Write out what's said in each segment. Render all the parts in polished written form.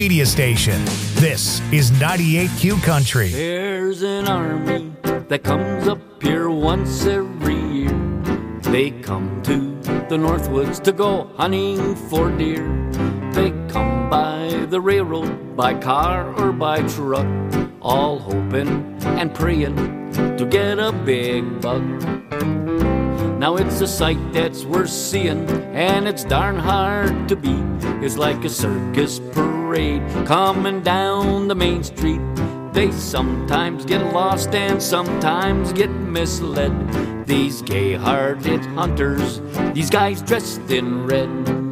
Media station. This is 98Q Country. There's an army that comes up here once every year. They come to the Northwoods to go hunting for deer. They come by the railroad, by car or by truck, all hoping and praying to get a big buck. Now it's a sight that's worth seeing, and it's darn hard to beat. It's like a circus parade coming down the main street. They sometimes get lost and sometimes get misled. These gay-hearted hunters, these guys dressed in red.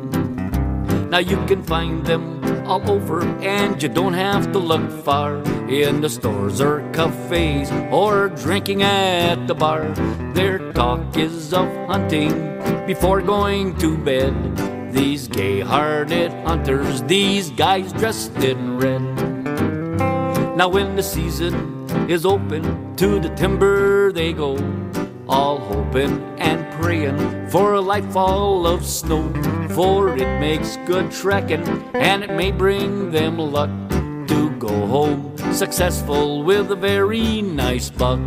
Now you can find them all over, and you don't have to look far, in the stores or cafes or drinking at the bar. Their talk is of hunting before going to bed. These gay-hearted hunters, these guys dressed in red. Now when the season is open, to the timber they go, all hoping and praying for a light fall of snow. For it makes good trekking, and it may bring them luck to go home successful with a very nice buck.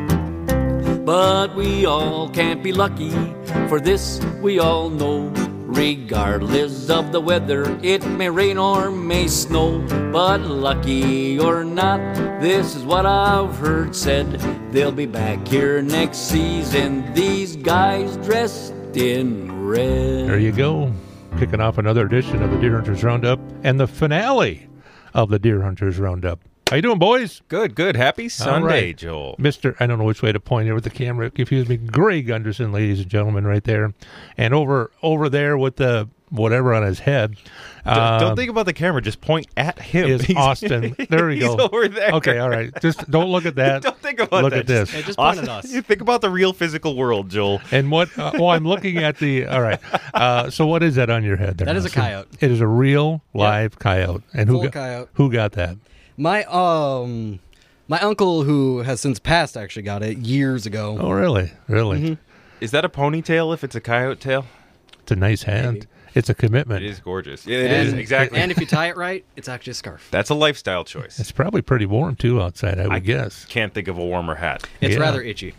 But we all can't be lucky, for this we all know. Regardless of the weather, it may rain or may snow. But lucky or not, this is what I've heard said. They'll be back here next season, these guys dressed in red. There you go. Kicking off another edition of the Deer Hunters Roundup and the finale of the Deer Hunters Roundup. How you doing, boys? Good. Happy Sunday, right. Joel. Mr. I don't know which way to point here with the camera. Confuse me. Greg Gunderson, ladies and gentlemen, right there. And over there with the whatever on his head. Don't think about the camera. Just point at him. Is Austin. There we go. He's over there. Okay, all right. Just don't look at that. Don't think about look that. Look at this. Hey, just point at us. You think about the real physical world, Joel. And what? I'm looking at the. All right. So what is that on your head there? That is a coyote. It is a real live coyote. And coyote. Who got that? My uncle, who has since passed, actually got it years ago. Oh, really? Really? Mm-hmm. Is that a ponytail if it's a coyote tail? It's a nice hand. Maybe. It's a commitment. It is gorgeous. Yeah, it is, exactly. And if you tie it right, it's actually a scarf. That's a lifestyle choice. It's probably pretty warm, too, outside, I would guess. Can't think of a warmer hat. It's rather itchy.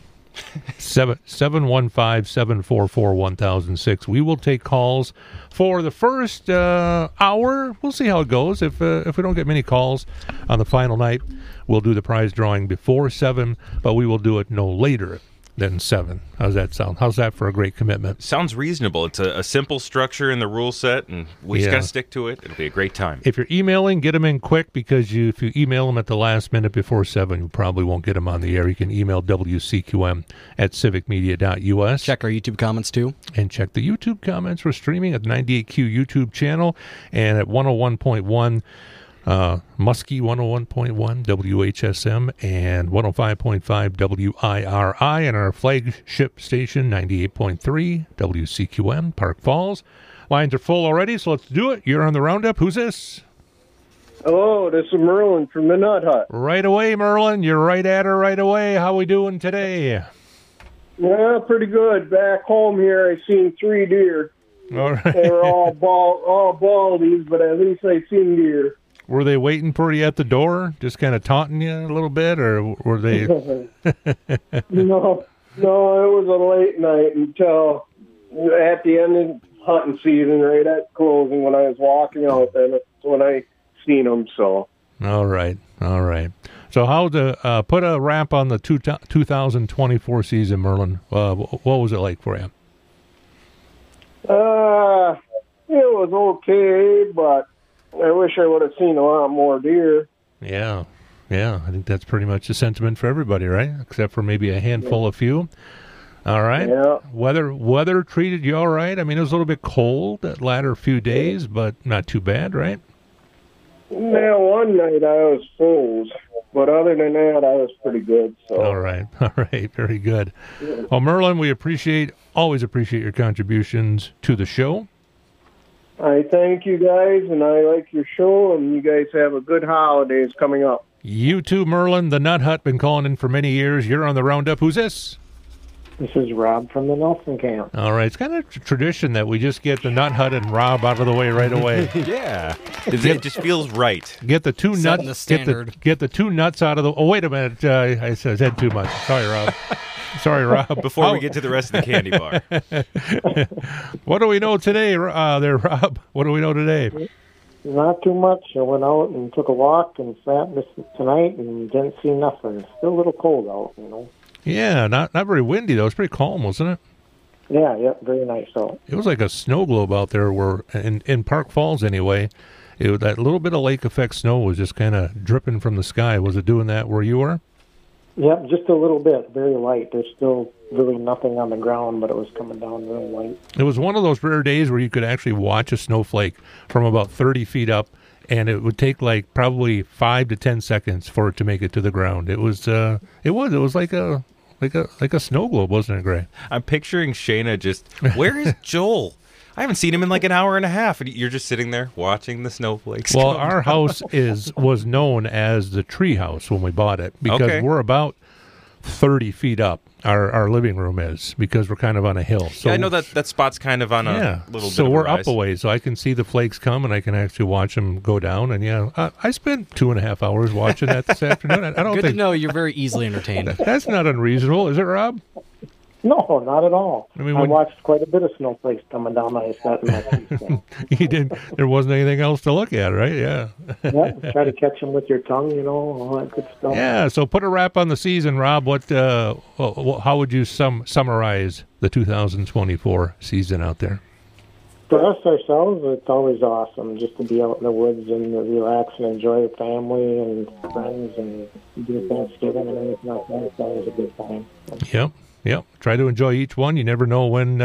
715-744-1006. We will take calls for the first hour. We'll see how it goes. If we don't get many calls on the final night, we'll do the prize drawing before 7, but we will do it no later than 7. How's that sound? How's that for a great commitment? Sounds reasonable. It's a simple structure in the rule set, and we just got to stick to it. It'll be a great time. If you're emailing, get them in quick, because if you email them at the last minute before 7, you probably won't get them on the air. You can email wcqm@civicmedia.us. Check our YouTube comments, too. And check the YouTube comments. We're streaming at the 98Q YouTube channel and at 101.1 Muskie 101.1 WHSM and 105.5 WIRI, and our flagship station 98.3 WCQM Park Falls. Lines are full already, so let's do it. You're on the Roundup. Who's this? Hello, this is Merlin from the Nut Hut. Right away, Merlin. You're right at her right away. How we doing today? Yeah, pretty good. Back home here, I seen 3 deer. All right. They were all baldies, but at least I seen deer. Were they waiting for you at the door, just kind of taunting you a little bit, or were they? No, it was a late night until at the end of hunting season, right at closing, when I was walking out there. That's when I seen them. So. All right. So how to put a wrap on the 2024 season, Merlin? What was it like for you? It was okay, but I wish I would have seen a lot more deer. Yeah. I think that's pretty much the sentiment for everybody, right? Except for maybe a handful of few. All right. Yeah. Weather treated you all right? I mean, it was a little bit cold that latter few days, but not too bad, right? Yeah, one night I was froze, but other than that, I was pretty good. So. All right. Very good. Well, Merlin, we always appreciate your contributions to the show. I thank you guys, and I like your show, and you guys have a good holidays coming up. You too, Merlin. The Nut Hut, been calling in for many years. You're on the Roundup. Who's this? This is Rob from the Nelson camp. All right. It's kind of tradition that we just get the Nut Hut and Rob out of the way right away. Yeah. It just feels right. Get the two Setting nuts. the standard. Get the two nuts out of the. Oh, wait a minute. I said too much. Sorry, Rob. Sorry, Rob. Before we get to the rest of the candy bar. What do we know today, there, Rob? What do we know today? Not too much. I went out and took a walk and sat this tonight and didn't see nothing. It's still a little cold out, you know. Yeah, not very windy though. It's pretty calm, wasn't it? Yeah, very nice out. It was like a snow globe out there, where in Park Falls anyway. That little bit of lake effect snow was just kind of dripping from the sky. Was it doing that where you were? Yep, just a little bit, very light. There's still really nothing on the ground, but it was coming down real light. It was one of those rare days where you could actually watch a snowflake from about 30 feet up, and it would take like probably 5 to 10 seconds for it to make it to the ground. It was like a snow globe, wasn't it, Gray? I'm picturing Shayna just, where is Joel? I haven't seen him in like an hour and a half, and you're just sitting there watching the snowflakes. Well, our house was known as the tree house when we bought it, because we're about 30 feet up. Our living room is, because we're kind of on a hill. So yeah, I know that spot's kind of on a little bit so of we're a rise. up a ways, so I can see the flakes come, and I can actually watch them go down. And I spent 2.5 hours watching that this afternoon. I don't Good think to know you're very easily entertained. that's not unreasonable, is it, Rob? No, not at all. I mean, I watched quite a bit of snowflakes coming down. I sat in my seat. You did. There wasn't anything else to look at, right? Yeah. Yeah, try to catch them with your tongue, you know, all that good stuff. Yeah. So put a wrap on the season, Rob. How would you summarize the 2024 season out there? For us ourselves, it's always awesome just to be out in the woods and relax and enjoy your family and friends and do Thanksgiving and everything like that. It's always a good time. Yep. Try to enjoy each one. You never know when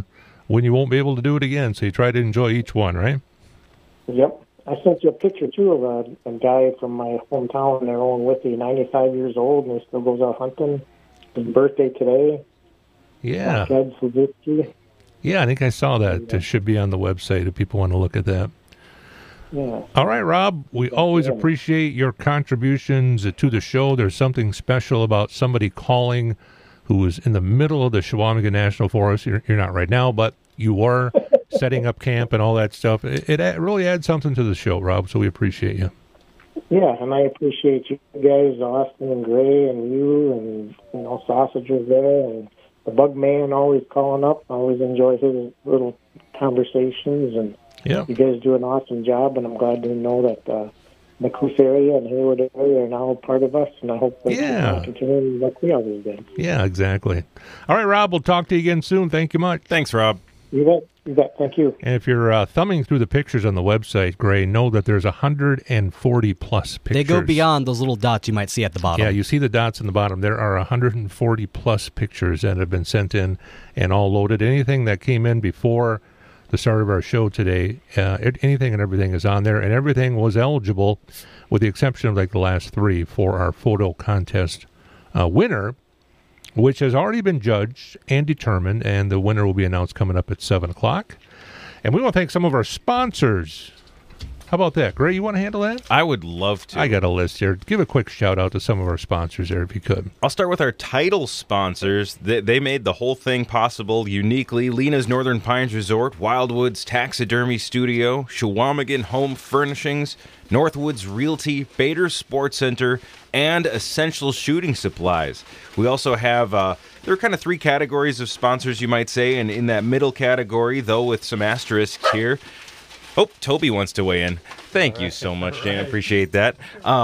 you won't be able to do it again. So you try to enjoy each one, right? Yep. I sent you a picture, too, of a guy from my hometown. They're Owen Withy, 95 years old, and he still goes out hunting. His birthday today. Yeah. Ted Suzuki. Yeah, I think I saw that. It should be on the website if people want to look at that. Yeah. All right, Rob, we always appreciate your contributions to the show. There's something special about somebody calling who was in the middle of the Chequamegon National Forest. You're not right now, but you were setting up camp and all that stuff. It really adds something to the show, Rob, so we appreciate you. Yeah, and I appreciate you guys, Austin and Gray and you, and, Sausage was there, and the Bug Man always calling up. I always enjoy his little conversations, and you guys do an awesome job, and I'm glad to know that McCoos area and Hayward area are now part of us, and I hope they continue like we always did. Yeah, exactly. All right, Rob, we'll talk to you again soon. Thank you much. Thanks, Rob. You bet. Thank you. And if you're thumbing through the pictures on the website, Gray, know that there's 140 plus pictures. They go beyond those little dots you might see at the bottom. Yeah, you see the dots in the bottom. There are 140 plus pictures that have been sent in and all loaded. Anything that came in before the start of our show today, anything and everything is on there, and everything was eligible with the exception of like the last 3 for our photo contest winner, which has already been judged and determined, and the winner will be announced coming up at 7 o'clock. And we want to thank some of our sponsors. How about that? Gray, you want to handle that? I would love to. I got a list here. Give a quick shout out to some of our sponsors there if you could. I'll start with our title sponsors. They made the whole thing possible uniquely. Lena's Northern Pines Resort, Wildwoods Taxidermy Studio, Chequamegon Home Furnishings, Northwoods Realty, Bader Sports Center, and Essential Shooting Supplies. We also have, there are kind of 3 categories of sponsors, you might say, and in that middle category, though with some asterisks here, oh, Toby wants to weigh in. Thank you so much, Dan. I appreciate that.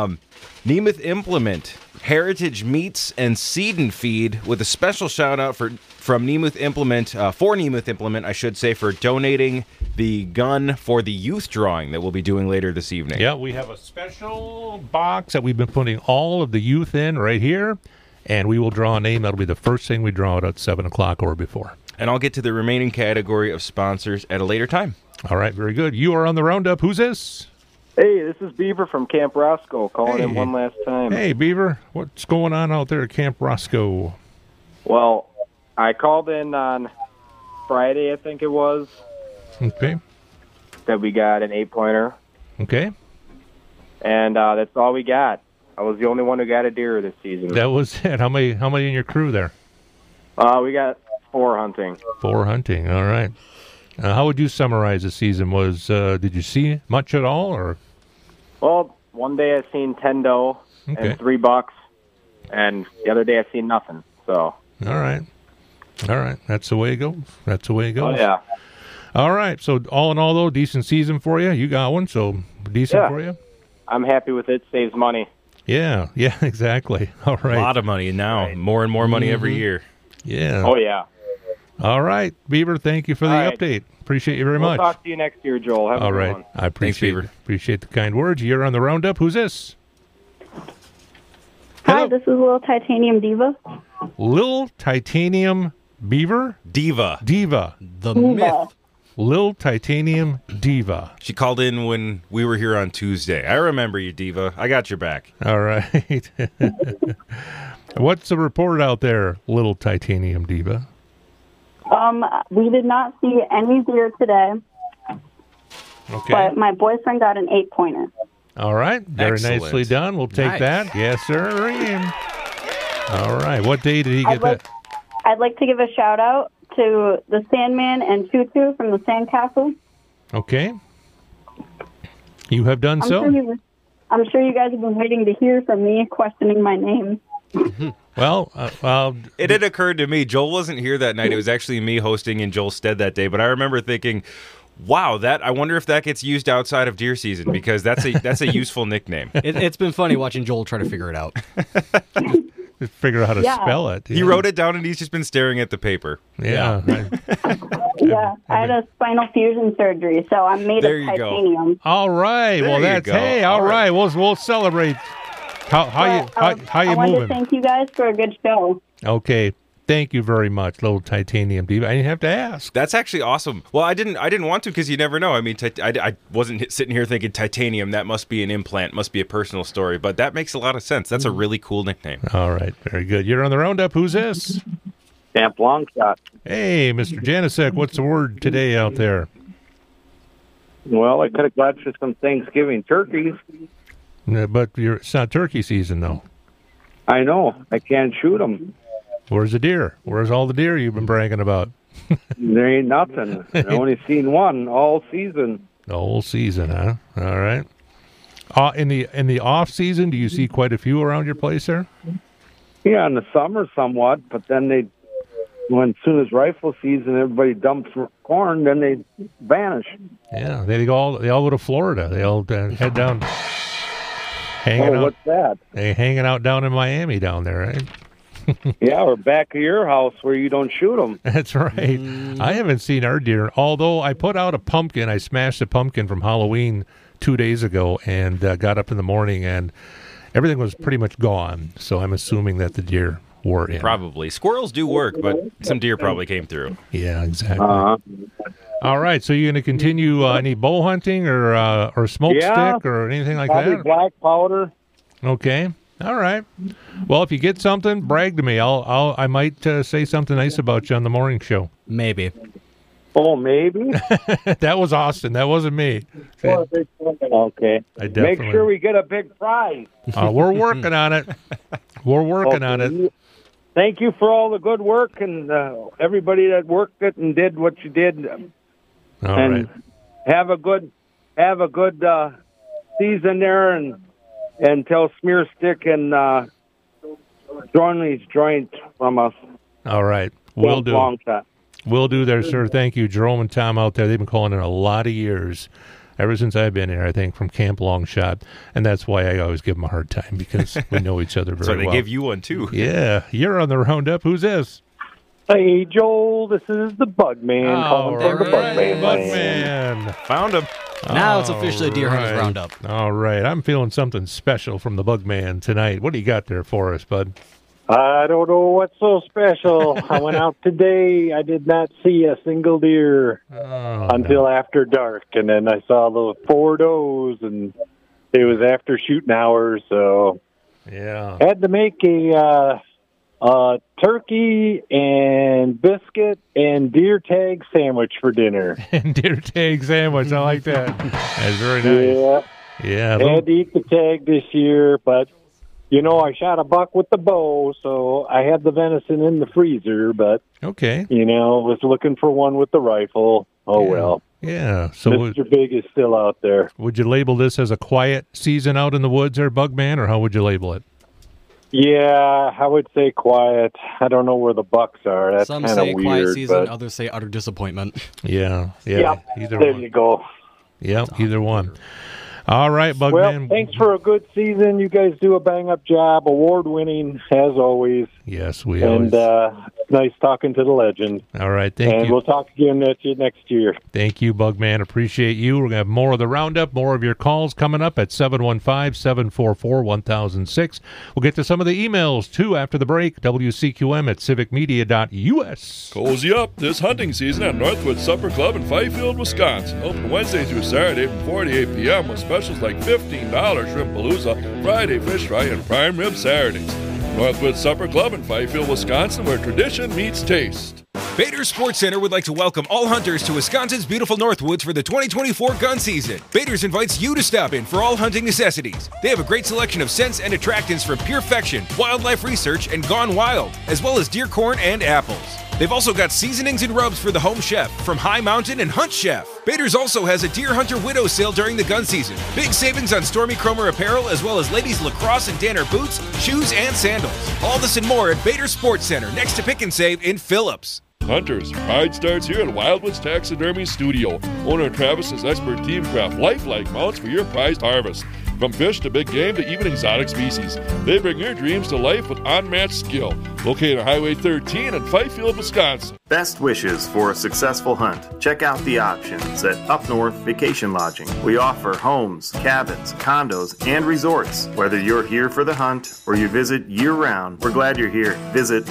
Nemeth Implement, Heritage Meats and Seed and Feed, with a special shout-out from Nemeth Implement, for Nemeth Implement, I should say, for donating the gun for the youth drawing that we'll be doing later this evening. Yeah, we have a special box that we've been putting all of the youth in right here, and we will draw a name. That'll be the first thing we draw at 7 o'clock or before. And I'll get to the remaining category of sponsors at a later time. All right, very good. You are on the roundup. Who's this? Hey, this is Beaver from Camp Roscoe, calling in one last time. Hey, Beaver. What's going on out there at Camp Roscoe? Well, I called in on Friday, I think it was. Okay. That we got an 8-pointer. Okay. And that's all we got. I was the only one who got a deer this season. That was it. How many in your crew there? We got 4 hunting. 4 hunting. All right. How would you summarize the season? Did you see much at all, or? Well, one day I seen 10 doe Okay. and 3 bucks, and the other day I seen nothing. So. All right. That's the way it goes. Oh yeah. All right. So all in all, though, decent season for you. You got one, so decent Yeah. for you. I'm happy with it. Saves money. Yeah, exactly. All right. A lot of money now. More and more money every year. Yeah. Oh yeah. All right, Beaver. Thank you for the All right. update. Appreciate you very We'll much. talk to you next year, Joel. Have a All good right. one. I appreciate Beaver. the kind words. You're on the roundup. Who's this? Hi, Hello. this is Little Titanium Diva. Lil Titanium Beaver? Diva. Diva. The myth. Lil Titanium Diva. She called in when we were here on Tuesday. I remember you, Diva. I got your back. All right. What's the report out there, Little Titanium Diva? We did not see any deer today, Okay. but my boyfriend got an 8-pointer. All right. Very Excellent. nicely done. We'll take Nice. that. Yes, sir. All right. What day did he get that? I'd like to give a shout out to the Sandman and Tutu from the Sandcastle. Okay. You have done I'm so? sure you guys have been waiting to hear from me questioning my name. Well, It had occurred to me. Joel wasn't here that night. It was actually me hosting in Joel's stead that day. But I remember thinking, wow, I wonder if that gets used outside of deer season, because that's a useful nickname. It's been funny watching Joel try to figure it out. just figure out how to Yeah. spell it. He wrote it down and he's just been staring at the paper. Yeah. Yeah, I had a spinal fusion surgery, so I'm made There of you go. titanium. All right. There Well, you that's go. hey. All All right. right. We'll celebrate. How you I wanted to moving? thank you guys for a good show. Okay. Thank you very much, Little Titanium Diva. I didn't have to ask. That's actually awesome. Well, I didn't want to, because you never know. I mean, I wasn't sitting here thinking titanium. That must be an implant, must be a personal story. But that makes a lot of sense. That's a really cool nickname. All right. Very good. You're on the roundup. Who's this? Camp Longshot. Hey, Mr. Janicek. What's the word today out there? Well, I could have got you some Thanksgiving turkeys. But it's not turkey season, though. I know. I can't shoot them. Where's the deer? Where's all the deer you've been bragging about? There ain't nothing. I only seen one all season. The whole season, huh? All right. In the off season, do you see quite a few around your place there? Yeah, in the summer somewhat, but then when soon as rifle season, everybody dumps corn, then they vanish. Yeah, they all go to Florida. They all head down, hanging out. What's that? They hanging out down in Miami down there, right? Yeah, or back of your house where you don't shoot them. That's right. I haven't seen our deer, although I put out a pumpkin. I smashed a pumpkin from Halloween 2 days ago and got up in the morning and everything was pretty much gone. So I'm assuming that the deer were in. Probably. Squirrels do work, but some deer probably came through. Yeah, exactly. All right, so you're going to continue any bow hunting or smoke stick or anything like Probably that? black powder. Okay. All right. Well, if you get something, brag to me. I might say something nice about you on the morning show. Maybe. Oh, maybe? That was Austin. That wasn't me. Okay. I Make definitely. sure we get a big prize. We're working on it. We're working on it. Thank you for all the good work and everybody that worked it and did what you did. All and right. have a good season there and tell Smear Stick and Joinley's joint from us. All right. Will do. Long shot. Will do there, sir. Thank you. Jerome and Tom out there, they've been calling in a lot of years. Ever since I've been here, I think, from Camp Longshot. And that's why I always give them a hard time, because we know each other very So they well. gave you one, too. Yeah. You're on the roundup. Who's this? Hey, Joel, this is the Bugman calling from the Bugman. Bugman. Found him. Now it's officially a Deer Hunters right. Roundup. All right. I'm feeling something special from the Bugman tonight. What do you got there for us, bud? I don't know what's so special. I went out today. I did not see a single deer until after dark, and then I saw the 4 does, and it was after shooting hours, so yeah, had to make a turkey and biscuit and deer tag sandwich for dinner. And deer tag sandwich. I like that. That's very nice. Yeah, Yeah. had to eat the tag this year, but I shot a buck with the bow, so I had the venison in the freezer, but, Okay. was looking for one with the rifle. Oh, well. Yeah. So Mr. Big is still out there. would you label this as a quiet season out in the woods there, Bugman, or how would you label it? Yeah, I would say quiet. I don't know where the bucks are. That's Some kind of say weird. quiet season, but others say utter disappointment. Yeah. Yep, Either there one. you go. Yep, either one. All right, Bugman. Well, thanks for a good season. You guys do a bang-up job, award-winning, as always. Yes, we And it's nice talking to the legend. All right, thank And you. we'll talk again next year. Thank you, Bugman. Appreciate you. We're going to have more of the roundup, more of your calls coming up at 715-744-1006. We'll get to some of the emails, too, after the break. WCQM at civicmedia.us. Cozy up this hunting season at Northwood Supper Club in Fifield, Wisconsin. Open Wednesday through Saturday from 4 to 8 p.m. with specials like $15 Shrimp Palooza, Friday Fish Fry, and Prime Rib Saturdays. Northwood Supper Club in Fifield, Wisconsin, where tradition meets taste. Bader Sports Center would like to welcome all hunters to Wisconsin's beautiful Northwoods for the 2024 gun season. Bader's invites you to stop in for all hunting necessities. They have a great selection of scents and attractants from Purefection, Wildlife Research, and Gone Wild, as well as deer corn and apples. They've also got seasonings and rubs for the home chef from High Mountain and Hunt Chef. Bader's also has a Deer Hunter Widow sale during the gun season. Big savings on Stormy Cromer apparel as well as ladies' lacrosse and Danner boots, shoes, and sandals. All this and more at Bader Sports Center next to Pick and Save in Phillips. Hunters, pride starts here at Wildwoods Taxidermy Studio. Owner Travis's expert team craft lifelike mounts for your prized harvest. From fish to big game to even exotic species, they bring your dreams to life with unmatched skill. Located on Highway 13 in Fifield, Wisconsin. Best wishes for a successful hunt. Check out the options at Up North Vacation Lodging. We offer homes, cabins, condos, and resorts. Whether you're here for the hunt or you visit year-round, we're glad you're here. Visit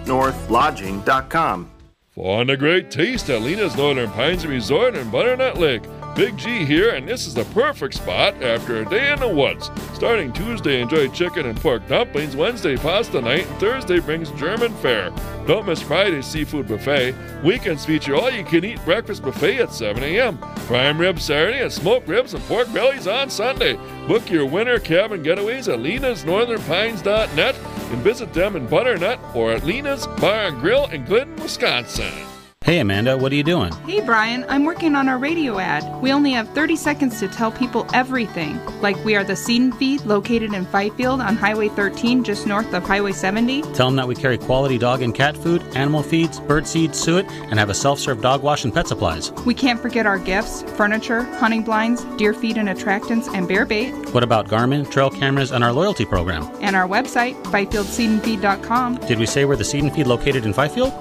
upnorthlodging.com. Find a great taste at Lena's Northern Pines Resort in Butternut Lake. Big G here, and this is the perfect spot after a day in the woods. Starting Tuesday, enjoy chicken and pork dumplings. Wednesday, pasta night. And Thursday brings German fare. Don't miss Friday's seafood buffet. Weekends feature all-you-can-eat breakfast buffet at 7 a.m. Prime rib Saturday and smoked ribs and pork bellies on Sunday. Book your winter cabin getaways at lenasnorthernpines.net and visit them in Butternut or at Lena's Bar and Grill in Glidden, Wisconsin. Hey Amanda, what are you doing? Hey Brian, I'm working on our radio ad. We only have 30 seconds to tell people everything. Like we are the Seed and Feed located in Fifield on Highway 13 just north of Highway 70. Tell them that we carry quality dog and cat food, animal feeds, birdseed, suet, and have a self-serve dog wash and pet supplies. We can't forget our gifts, furniture, hunting blinds, deer feed and attractants, and bear bait. What about Garmin, trail cameras, and our loyalty program? And our website, FifieldSeedandFeed.com. Did we say we're the Seed and Feed located in Fifield?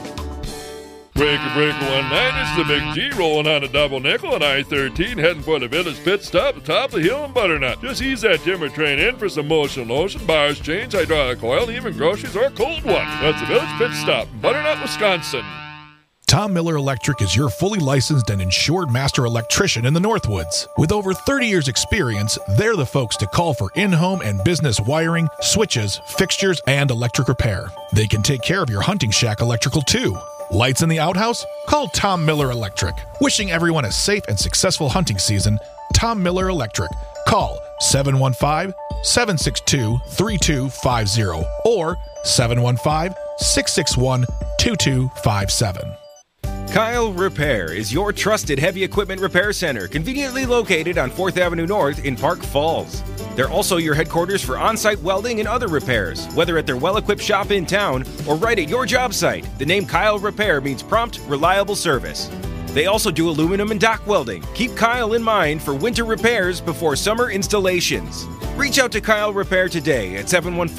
Breaker 19, it's the Big G rolling on a double nickel on I-13 heading for the Village Pit Stop at the top of the hill in Butternut. Just ease that timber train in for some motion lotion, bars, chains, hydraulic oil, and even groceries or cold one. That's the Village Pit Stop in Butternut, Wisconsin. Tom Miller Electric is your fully licensed and insured master electrician in the Northwoods. With over 30 years experience, they're the folks to call for in-home and business wiring, switches, fixtures, and electric repair. They can take care of your hunting shack electrical too. Lights in the outhouse? Call Tom Miller Electric. Wishing everyone a safe and successful hunting season, Tom Miller Electric. Call 715-762-3250 or 715-661-2257. Kyle Repair is your trusted heavy equipment repair center, conveniently located on 4th Avenue North in Park Falls. They're also your headquarters for on-site welding and other repairs, whether at their well-equipped shop in town or right at your job site. The name Kyle Repair means prompt, reliable service. They also do aluminum and dock welding. Keep Kyle in mind for winter repairs before summer installations. Reach out to Kyle Repair today at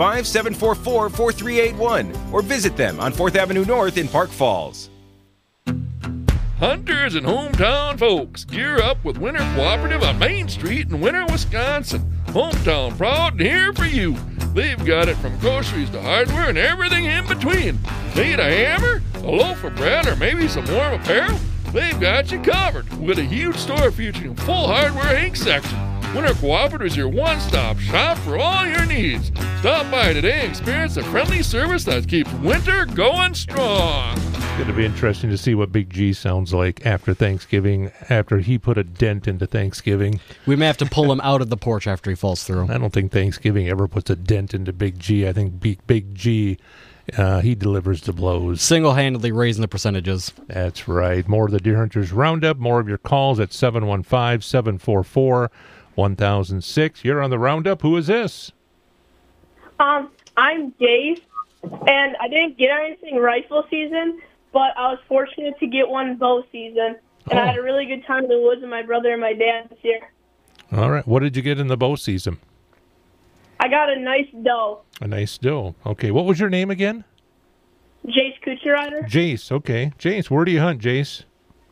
715-744-4381 or visit them on 4th Avenue North in Park Falls. Hunters and hometown folks, gear up with Winter Cooperative on Main Street in Winter, Wisconsin. Hometown proud and here for you. They've got it from groceries to hardware and everything in between. Need a hammer, a loaf of bread, or maybe some warm apparel? They've got you covered with a huge store featuring a full hardware ink section. Winter Cooperative is your one-stop shop for all your needs. Stop by today and experience the friendly service that keeps winter going strong. going to be interesting to see what Big G sounds like after Thanksgiving, after he put a dent into Thanksgiving. We may have to pull him out of the porch after he falls through. I don't think Thanksgiving ever puts a dent into Big G. I think Big G, he delivers the blows. Single-handedly raising the percentages. That's right. More of the Deer Hunters Roundup, more of your calls at 715-744-1006. You're on the Roundup. Who is this? I'm Jace, and I didn't get anything rifle season, but I was fortunate to get one bow season, and I had a really good time in the woods with my brother and my dad this year. All right. What did you get in the bow season? I got a nice doe. A nice doe. Okay. What was your name again? Jace Kucherider. Jace. Okay. Jace, where do you hunt, Jace?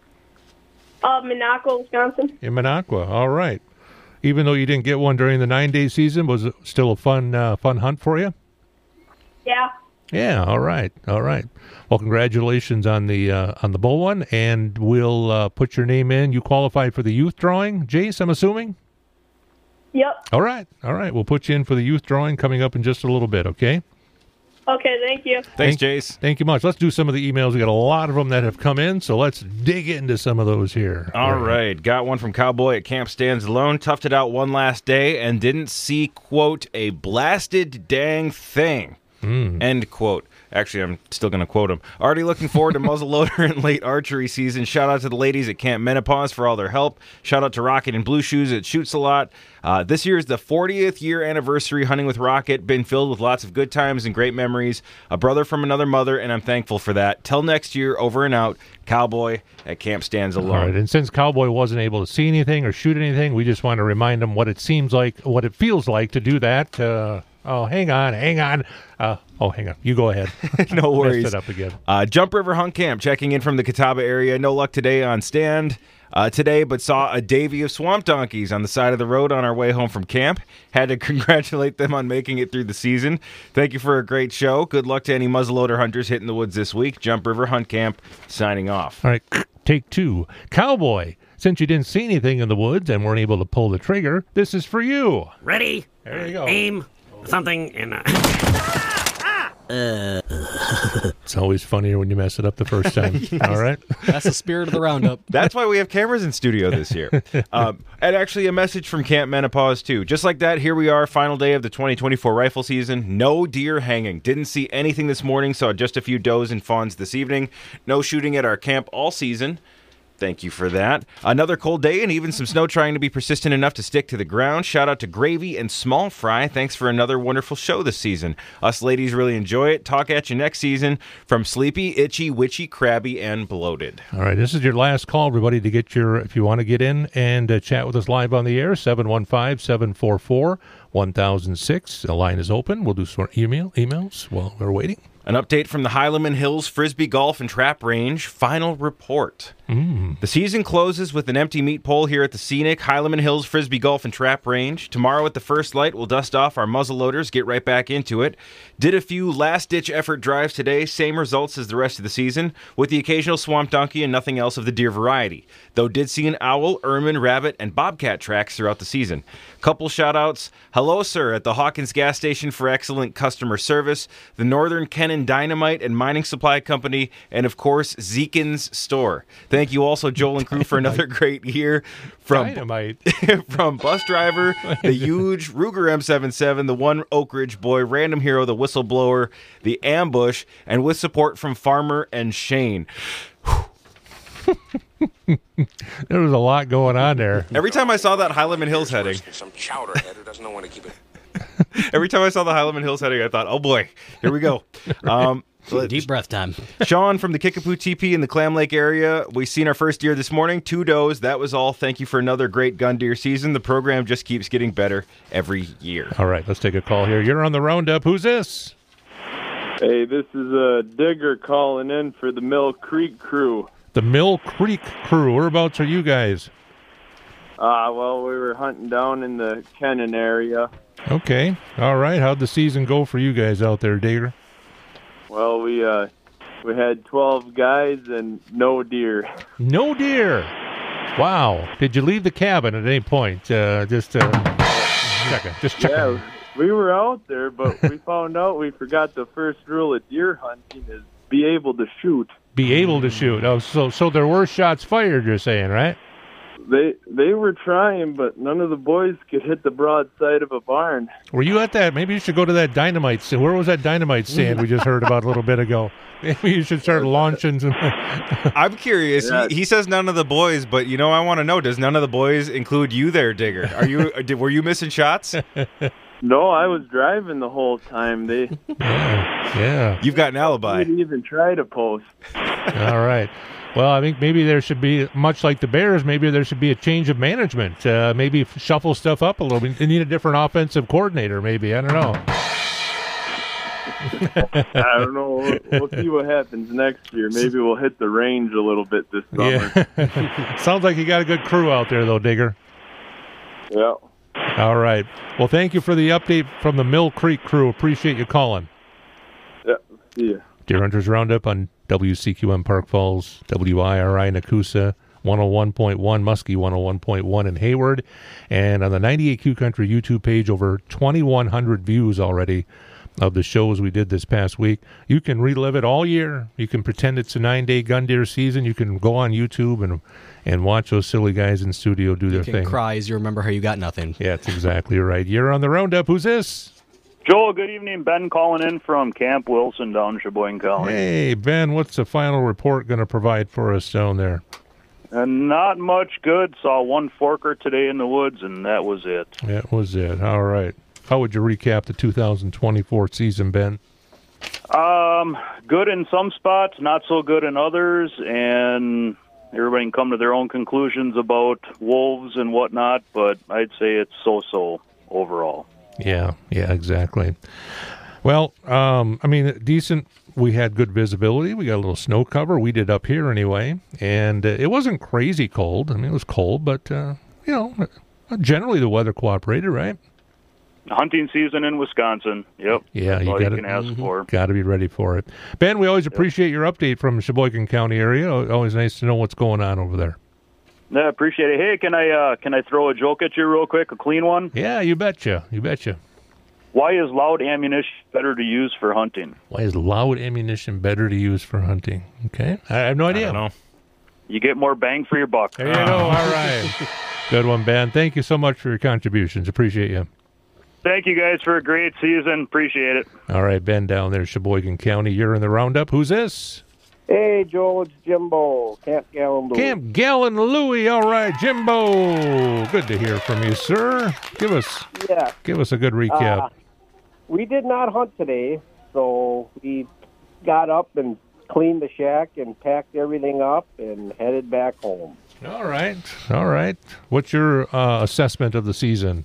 Minocqua, Wisconsin. In Minocqua. All right. Even though you didn't get one during the 9-day season, was it still a fun hunt for you? Yeah. Yeah. All right. All right. Well, congratulations on the bull one, and we'll put your name in. You qualified for the youth drawing, Jace, I'm assuming? Yep. All right. All right. We'll put you in for the youth drawing coming up in just a little bit, okay? Okay, thank you. Thanks, Jace. Thank you much. Let's do some of the emails. We got a lot of them that have come in, so let's dig into some of those here. All right. Got one from Cowboy at Camp Stands Alone. Toughed it out one last day and didn't see, quote, a blasted dang thing. End quote. Actually, I'm still going to quote him. Already looking forward to muzzleloader and late archery season. Shout out to the ladies at Camp Menopause for all their help. Shout out to Rocket and Blue Shoes. It shoots a lot. This year is the 40th year anniversary hunting with Rocket. Been filled with lots of good times and great memories. A brother from another mother, and I'm thankful for that. Till next year, over and out. Cowboy at Camp Stands Alone. All right, and since Cowboy wasn't able to see anything or shoot anything, we just want to remind him what it seems like, what it feels like to do that. Hang on. Hang on. You go ahead. No worries. Messed it up again. Jump River Hunt Camp checking in from the Catawba area. No luck today on stand today, but saw a davy of swamp donkeys on the side of the road on our way home from camp. Had to congratulate them on making it through the season. Thank you for a great show. Good luck to any muzzleloader hunters hitting the woods this week. Jump River Hunt Camp signing off. All right, take two. Cowboy, since you didn't see anything in the woods and weren't able to pull the trigger, this is for you. Ready? There you go. Aim something and It's always funnier when you mess it up the first time. Yes. All right. That's the spirit of the Roundup. That's why we have cameras in studio this year. And actually a message from Camp Menopause, too. Just like that, here we are, final day of the 2024 rifle season. No deer hanging. Didn't see anything this morning. Saw just a few does and fawns this evening. No shooting at our camp all season. Thank you for that. Another cold day and even some snow trying to be persistent enough to stick to the ground. Shout out to Gravy and Small Fry. Thanks for another wonderful show this season. Us ladies really enjoy it. Talk at you next season from Sleepy, Itchy, Witchy, Crabby, and Bloated. All right, this is your last call, everybody, to get if you want to get in and chat with us live on the air, 715-744-1006. The line is open. We'll do some emails while we're waiting. An update from the Hylaman Hills Frisbee Golf and Trap Range. Final report. The season closes with an empty meat pole here at the scenic Hylaman Hills Frisbee Golf and Trap Range. Tomorrow at the first light, we'll dust off our muzzle loaders, get right back into it. Did a few last-ditch effort drives today. Same results as the rest of the season, with the occasional swamp donkey and nothing else of the deer variety. Though did see an owl, ermine, rabbit, and bobcat tracks throughout the season. Couple shout-outs. Hello, sir, at the Hawkins gas station for excellent customer service. The Northern Kennan Dynamite and Mining Supply Company, and of course, Zekin's Store. Thank you also, Joel and crew, for another great year. From bus driver, the huge Ruger M77, the one Oak Ridge boy, Random Hero, the whistleblower, the ambush, and with support from Farmer and Shane. There was a lot going on there. Every time I saw that Hylaman Hills heading, some chowderhead who doesn't know when to keep it. Every time I saw the Hylaman Hills heading, I thought, oh boy, here we go. Deep breath time. Sean from the Kickapoo TP in the Clam Lake area. We seen our first deer this morning, 2 does. That was all. Thank you for another great gun deer season. The program just keeps getting better every year. All right, let's take a call here. You're on the Roundup. Who's this? Hey, this is a digger calling in for the Mill Creek crew. The Mill Creek crew. Whereabouts are you guys? Well, we were hunting down in the Kennan area. Okay. All right. How'd the season go for you guys out there, Digger? Well, we had 12 guys and no deer. No deer. Wow. Did you leave the cabin at any point? Just checking. Yeah, we were out there, but we found out we forgot the first rule of deer hunting is be able to shoot. be able to shoot. Oh, so there were shots fired, you're saying, right? They were trying, but none of the boys could hit the broad side of a barn. Were you at that? Maybe you should go to that dynamite stand. Where was that dynamite stand we just heard about a little bit ago? Maybe you should start launching some. I'm curious. Yeah. He says none of the boys, but I want to know: does none of the boys include you there, Digger? Were you missing shots? No, I was driving the whole time. Yeah. You've got an alibi. Didn't even try to post. All right. Well, I think maybe there should be, much like the Bears, maybe there should be a change of management. Maybe shuffle stuff up a little bit. They need a different offensive coordinator, maybe. I don't know. I don't know. We'll see what happens next year. Maybe we'll hit the range a little bit this summer. Yeah. Sounds like you got a good crew out there, though, Digger. Yeah. All right. Well, thank you for the update from the Mill Creek crew. Appreciate you calling. Yeah. See ya. Deer Hunters Roundup on WCQM Park Falls, WIRI Nakusa, 101.1 Muskie, 101.1 in Hayward, and on the 98Q Country YouTube page, over 2,100 views already of the shows we did this past week. You can relive it all year. You can pretend it's a 9-day gun deer season. You can go on YouTube and watch those silly guys in studio do their You can thing. cry as you remember how you got nothing. Yeah, that's exactly right. You're on the Roundup. Who's this? Joel, good evening. Ben calling in from Camp Wilson down in Sheboygan County. Hey, Ben, what's the final report going to provide for us down there? And not much good. Saw one forker today in the woods, and that was it. That was it. All right. How would you recap the 2024 season, Ben? Good in some spots, not so good in others, and everybody can come to their own conclusions about wolves and whatnot, but I'd say it's so-so overall. Yeah, exactly. Well, decent. We had good visibility. We got a little snow cover. We did up here anyway, and it wasn't crazy cold. I mean, it was cold, but, generally the weather cooperated, right? Hunting season in Wisconsin. Yep. Yeah, that's you all got you can ask for. Got to be ready for it. Ben, we always appreciate your update from Sheboygan County area. Always nice to know what's going on over there. Yeah, appreciate it. Hey, can I throw a joke at you real quick, a clean one? Yeah, you betcha. Why is loud ammunition better to use for hunting? Why is loud ammunition better to use for hunting? Okay, I have no idea. I don't know. You get more bang for your buck. There you go. All right. Good one, Ben. Thank you so much for your contributions. Appreciate you. Thank you guys for a great season. Appreciate it. All right, Ben down there, Sheboygan County. You're in the Roundup. Who's this? Hey, Joel, it's Jimbo, Camp Gallon Louie. Camp Gallon Louie. All right, Jimbo. Good to hear from you, sir. Give us a good recap. We did not hunt today, so we got up and cleaned the shack and packed everything up and headed back home. All right. What's your assessment of the season?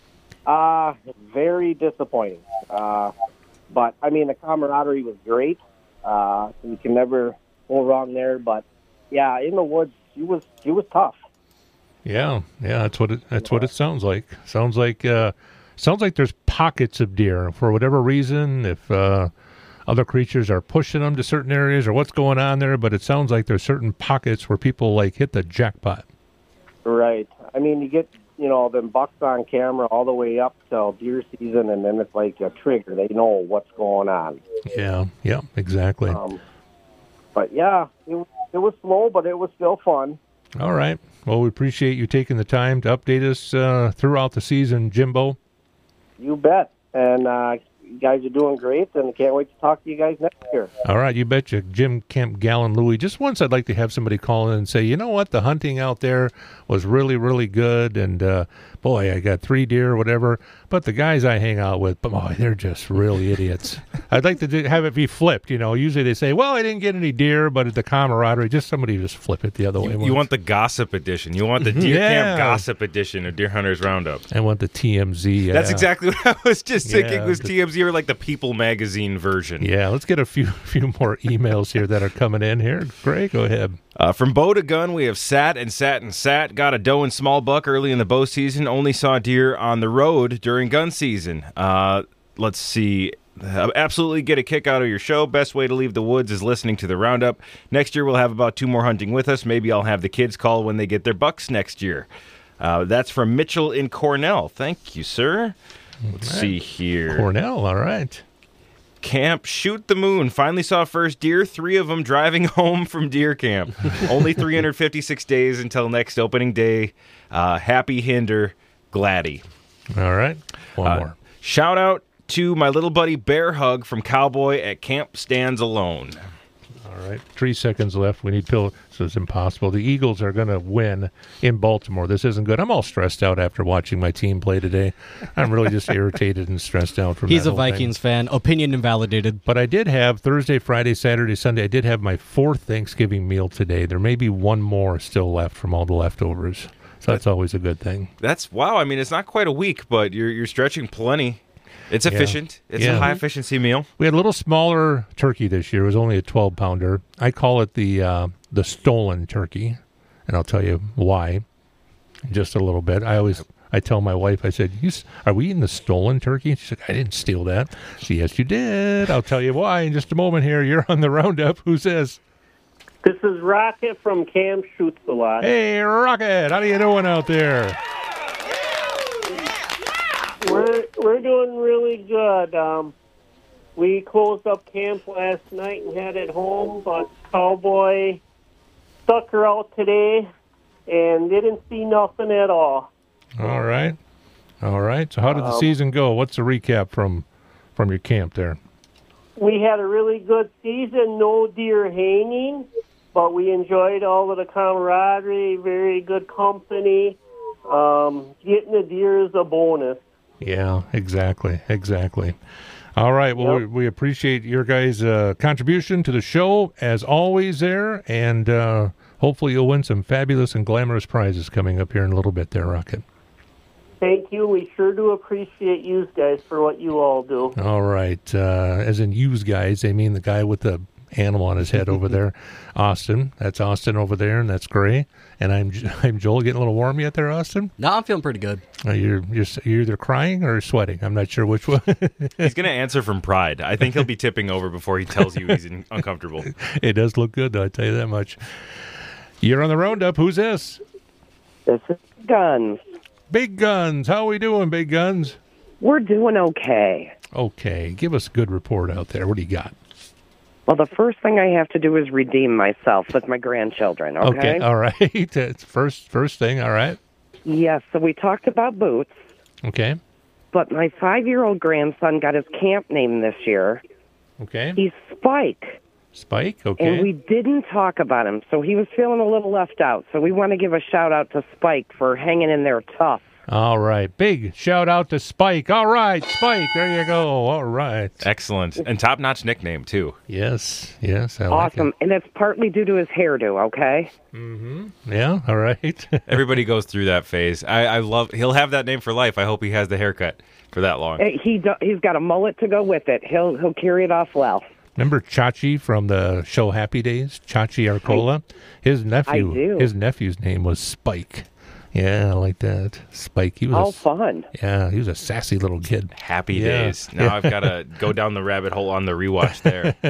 Very disappointing. But, the camaraderie was great. You can never go wrong there. But, yeah, in the woods, it was tough. Yeah, that's what it sounds like. Sounds like there's pockets of deer for whatever reason. If other creatures are pushing them to certain areas or what's going on there, but it sounds like there's certain pockets where people hit the jackpot. Right. You get them bucks on camera all the way up till deer season, and then it's like a trigger. They know what's going on. Yeah, exactly. But yeah, it was slow, but it was still fun. All right. Well, we appreciate you taking the time to update us throughout the season, Jimbo. You bet. And you guys are doing great, and I can't wait to talk to you guys next year. All right, you betcha. Jim Camp Gallon Louie. Just once I'd like to have somebody call in and say, you know what, the hunting out there was really, really good, and boy, I got 3 deer or whatever, but the guys I hang out with, boy, they're just really idiots. I'd like to have it be flipped, Usually they say, well, I didn't get any deer, but the camaraderie, somebody just flip it the other way. You want the gossip edition. You want the Deer Camp Gossip edition of Deer Hunters Roundup. I want the TMZ. That's exactly what I was just thinking was TMZ or the People magazine version. Yeah, let's get a few more emails here that are coming in here. Great, go ahead. From bow to gun, we have sat. Got a doe and small buck early in the bow season. Only saw deer on the road during gun season. Let's see. Absolutely get a kick out of your show. Best way to leave the woods is listening to the Roundup. Next year, we'll have about 2 more hunting with us. Maybe I'll have the kids call when they get their bucks next year. That's from Mitchell in Cornell. Thank you, sir. Let's see here. Cornell, all right. Camp Shoot the Moon finally saw first deer, 3 of them driving home from deer camp. Only 356 days until next opening day. Happy Hinder, Gladdy. All right. One more. Shout out to my little buddy Bear Hug from Cowboy at Camp Stands Alone. All right. 3 seconds left. We need Pill. So it's impossible. The Eagles are going to win in Baltimore. This isn't good. I'm all stressed out after watching my team play today. I'm really just irritated and stressed out from He's that a whole thing. Vikings fan. Opinion invalidated. But I did have Thursday, Friday, Saturday, Sunday. I did have my 4th Thanksgiving meal today. There may be one more still left from all the leftovers. So that's always a good thing. That's wow. I mean, it's not quite a week, but you're stretching plenty. It's efficient. It's a high efficiency meal. We had a little smaller turkey this year. It was only a 12-pounder. I call it the stolen turkey, and I'll tell you why in just a little bit. I tell my wife, I said, are we eating the stolen turkey? She's like, I didn't steal that. So, yes, you did. I'll tell you why in just a moment here. You're on the Roundup. Who's this? This is Rocket from Camp Shoots a Lot. Hey, Rocket. How you doing out there? We're doing really good. We closed up camp last night and headed home, but Cowboy stuck her out today and didn't see nothing at all. All right. So how did the season go? What's the recap from your camp there? We had a really good season, no deer hanging, but we enjoyed all of the camaraderie, very good company. Getting the deer is a bonus. Yeah, exactly. All right, well, we appreciate your guys' contribution to the show, as always there, and hopefully you'll win some fabulous and glamorous prizes coming up here in a little bit there, Rocket. Thank you. We sure do appreciate you guys for what you all do. All right, as in yous guys, they mean the guy with the animal on his head over there, Austin. That's Austin over there, and that's Gray. And I'm Joel. Getting a little warm yet there, Austin? No, I'm feeling pretty good. You're either crying or sweating. I'm not sure which one. He's going to answer from pride. I think he'll be tipping over before he tells you he's uncomfortable. It does look good, though, I tell you that much. You're on the Roundup. Who's this? This is Guns. Big Guns. How are we doing, Big Guns? We're doing okay. Okay. Give us a good report out there. What do you got? Well, the first thing I have to do is redeem myself with my grandchildren, okay? All right. That's first thing, all right. Yes, so we talked about boots. Okay. But my 5-year-old grandson got his camp name this year. Okay. He's Spike. Spike, okay. And we didn't talk about him, so he was feeling a little left out. So we want to give a shout-out to Spike for hanging in there tough. All right. Big shout-out to Spike. All right, Spike. There you go. All right. Excellent. And top-notch nickname, too. Yes. I like it. Awesome. And it's partly due to his hairdo, okay? Mm-hmm. Yeah, all right. Everybody goes through that phase. I love. He'll have that name for life. I hope he has the haircut for that long. He's got a mullet to go with it. He'll carry it off well. Remember Chachi from the show Happy Days? Chachi Arcola? His nephew. I do. His nephew's name was Spike. Yeah, I like that. Spike. He was fun. Yeah, he was a sassy little kid. Happy Days. Now I've got to go down the rabbit hole on the rewatch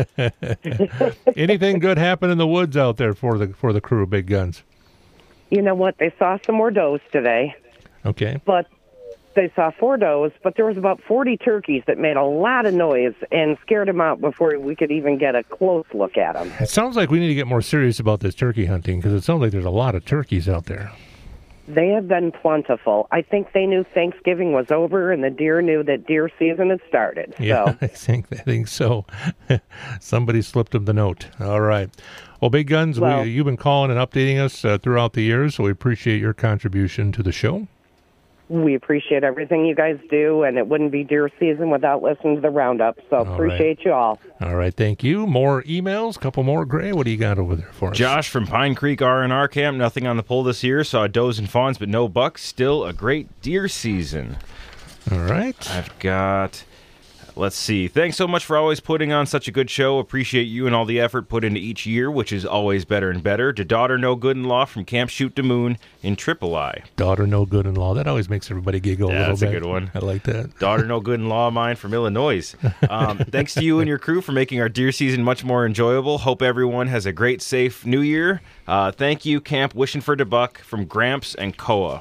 there. Anything good happen in the woods out there for the crew of Big Guns? You know what? They saw some more does today. Okay. But they saw 4 does, but there was about 40 turkeys that made a lot of noise and scared them out before we could even get a close look at them. It sounds like we need to get more serious about this turkey hunting because it sounds like there's a lot of turkeys out there. They have been plentiful. I think they knew Thanksgiving was over and the deer knew that deer season had started. Yeah, So. I think so. Somebody slipped them the note. All right. Well, Big Guns, you've been calling and updating us throughout the years, so we appreciate your contribution to the show. We appreciate everything you guys do, and it wouldn't be deer season without listening to the Roundup, so appreciate you all. All right, thank you. More emails, a couple more. Gray, what do you got over there for us? Josh from Pine Creek R&R Camp, nothing on the poll this year. Saw does and fawns, but no bucks. Still a great deer season. All right. I've got... Let's see. Thanks so much for always putting on such a good show. Appreciate you and all the effort put into each year, which is always better and better. To Daughter No Good-in-Law from Camp Shoot the Moon in Triple I. Daughter No Good-in-Law. That always makes everybody giggle a little bit. That's a good one. I like that. Daughter No Good-in-Law of mine from Illinois. Thanks to you and your crew for making our deer season much more enjoyable. Hope everyone has a great, safe New Year. Thank you, Camp Wishing for the Buck from Gramps and Koa.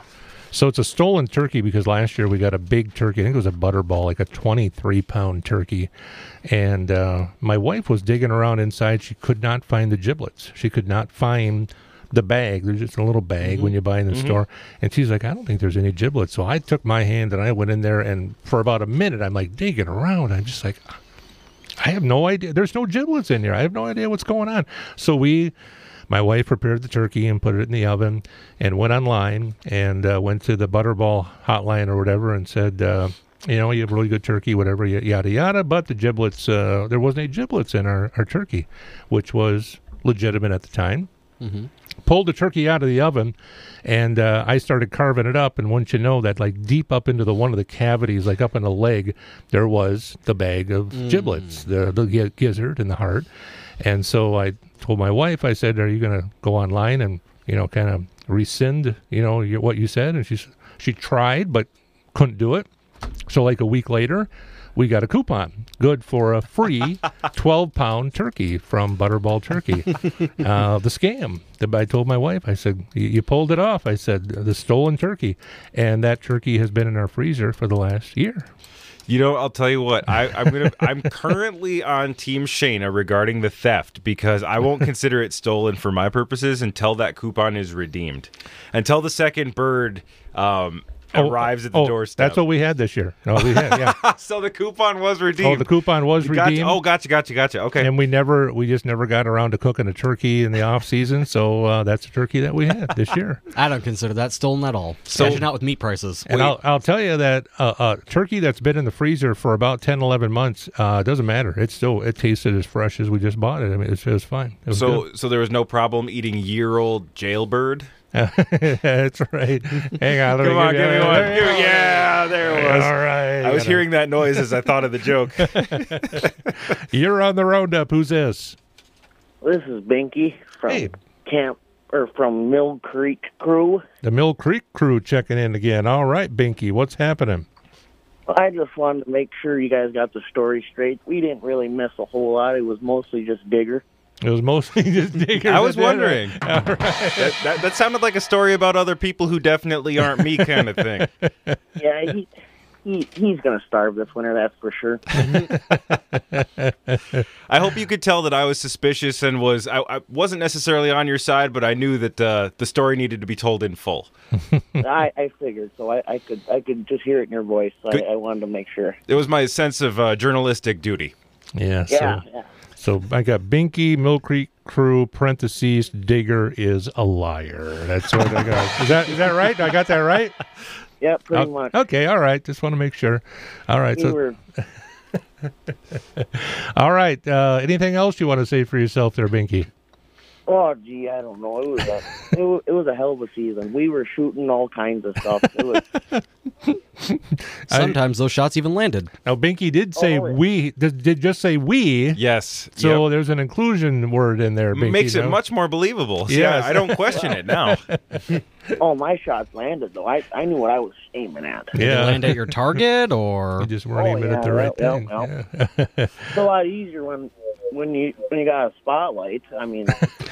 So it's a stolen turkey because last year we got a big turkey. I think it was a butterball, like a 23-pound turkey. And my wife was digging around inside. She could not find the giblets. She could not find the bag. There's just a little bag when you buy in the store. And she's like, I don't think there's any giblets. So I took my hand and I went in there, and for about a minute, I'm like digging around. I'm just like, I have no idea. There's no giblets in here. I have no idea what's going on. So my wife prepared the turkey and put it in the oven and went online and went to the Butterball hotline or whatever and said, you have really good turkey, whatever, yada, yada. But the giblets, there wasn't any giblets in our turkey, which was legitimate at the time. Mm-hmm. Pulled the turkey out of the oven, and I started carving it up. And once you know that, like deep up into one of the cavities, like up in the leg, there was the bag of giblets, the gizzard and the heart. And so I told my wife, I said, are you going to go online and, kind of rescind, what you said? And she tried, but couldn't do it. So like a week later, we got a coupon good for a free 12-pound turkey from Butterball Turkey. The scam. I told my wife, I said, you pulled it off. I said, the stolen turkey. And that turkey has been in our freezer for the last year. I'll tell you what. I'm currently on Team Shayna regarding the theft because I won't consider it stolen for my purposes until that coupon is redeemed. Until the second bird arrives at the doorstep. That's what we had this year. No, we had, yeah. So the coupon was redeemed. Oh, the coupon was redeemed. Gotcha. Okay. And we just never got around to cooking a turkey in the off season. So that's a turkey that we had this year. I don't consider that stolen at all. Especially not with meat prices. And I'll tell you that a turkey that's been in the freezer for about 10, 11 months doesn't matter. It tasted as fresh as we just bought it. I mean, it was fine. It was good. So there was no problem eating year-old jailbird. That's right. Hang on. Come on, give me one. Yeah, there it was. All right. I was hearing that noise as I thought of the joke. You're on the roundup. Who's this? This is Binky from Mill Creek Crew. The Mill Creek Crew checking in again. All right, Binky, what's happening? I just wanted to make sure you guys got the story straight. We didn't really miss a whole lot. It was mostly just Digger. It was mostly just Digger. I was wondering. All right. That sounded like a story about other people who definitely aren't me kind of thing. Yeah, he's going to starve this winter, that's for sure. I hope you could tell that I was suspicious and I wasn't necessarily on your side, but I knew that the story needed to be told in full. I figured, so I could just hear it in your voice. So I wanted to make sure. It was my sense of journalistic duty. Yeah. So I got Binky, Mill Creek Crew, parentheses, Digger is a liar. That's what I got. Is that right? I got that right? Yeah, pretty much. Okay, all right. Just want to make sure. All right. All right. Anything else you want to say for yourself there, Binky? Oh, gee, I don't know. It was a hell of a season. We were shooting all kinds of stuff. Sometimes those shots even landed. Now, Binky did say we. Did just say we. Yes. So there's an inclusion word in there, Binky. Makes it much more believable. Yeah, I don't question it now. Oh, my shots landed, though. I knew what I was aiming at. Did it land at your target, or? You just weren't aiming at the right thing. Yeah. It's a lot easier when you got a spotlight. I mean.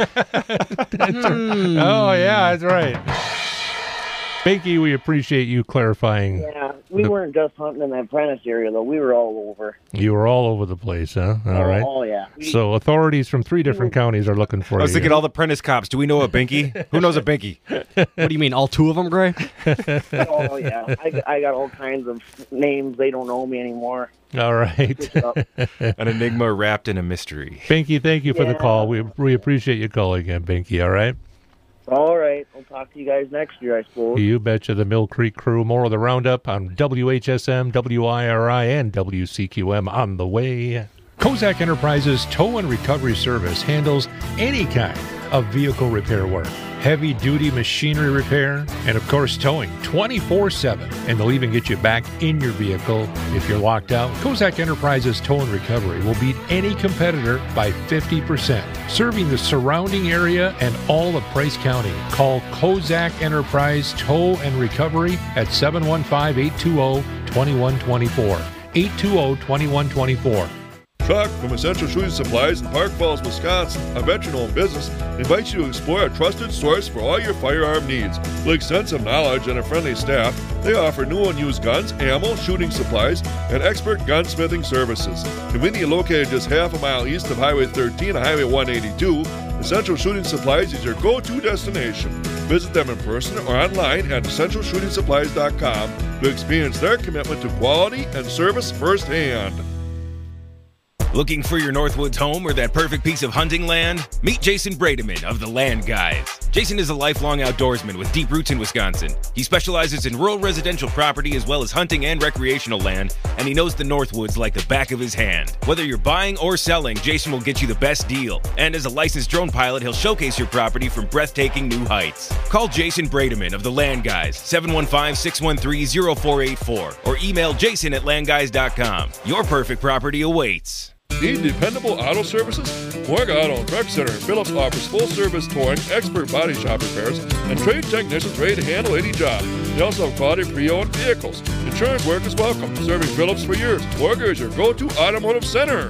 Oh, yeah, that's right. Binky, we appreciate you clarifying. Yeah, we weren't just hunting in that Prentice area, though. We were all over. You were all over the place, huh? All right. Oh, yeah. So authorities from 3 different counties are looking for you. I was thinking all the Prentice cops. Do we know a Binky? Who knows a Binky? What do you mean, all 2 of them, Gray? Oh, yeah. I got all kinds of names. They don't know me anymore. All right. An enigma wrapped in a mystery. Binky, thank you for the call. We appreciate you calling in, Binky, all right? All right. I'll talk to you guys next year, I suppose. You betcha. The Mill Creek Crew. More of the Roundup on WHSM, WIRI, and WCQM on the way. Kozak Enterprises Tow and Recovery Service handles any kind of vehicle repair work. Heavy-duty machinery repair, and, of course, towing 24/7. And they'll even get you back in your vehicle if you're locked out. Kozak Enterprises Tow and Recovery will beat any competitor by 50%. Serving the surrounding area and all of Price County. Call Kozak Enterprise Tow and Recovery at 715-820-2124. 820-2124. Chuck from Essential Shooting Supplies in Park Falls, Wisconsin, a veteran-owned business, invites you to explore a trusted source for all your firearm needs. With extensive knowledge and a friendly staff, they offer new and used guns, ammo, shooting supplies, and expert gunsmithing services. Conveniently located just half a mile east of Highway 13 and Highway 182, Essential Shooting Supplies is your go-to destination. Visit them in person or online at essentialshootingsupplies.com to experience their commitment to quality and service firsthand. Looking for your Northwoods home or that perfect piece of hunting land? Meet Jason Brademan of The Land Guys. Jason is a lifelong outdoorsman with deep roots in Wisconsin. He specializes in rural residential property as well as hunting and recreational land, and he knows the Northwoods like the back of his hand. Whether you're buying or selling, Jason will get you the best deal. And as a licensed drone pilot, he'll showcase your property from breathtaking new heights. Call Jason Brademan of The Land Guys, 715-613-0484, or email jason@landguys.com. Your perfect property awaits. Need dependable auto services? Morga Auto and Truck Center in Phillips offers full-service towing, expert body shop repairs, and trade technicians ready to handle any job. They also have quality pre-owned vehicles. Insurance work is welcome. Serving Phillips for years, Morga is your go-to automotive center.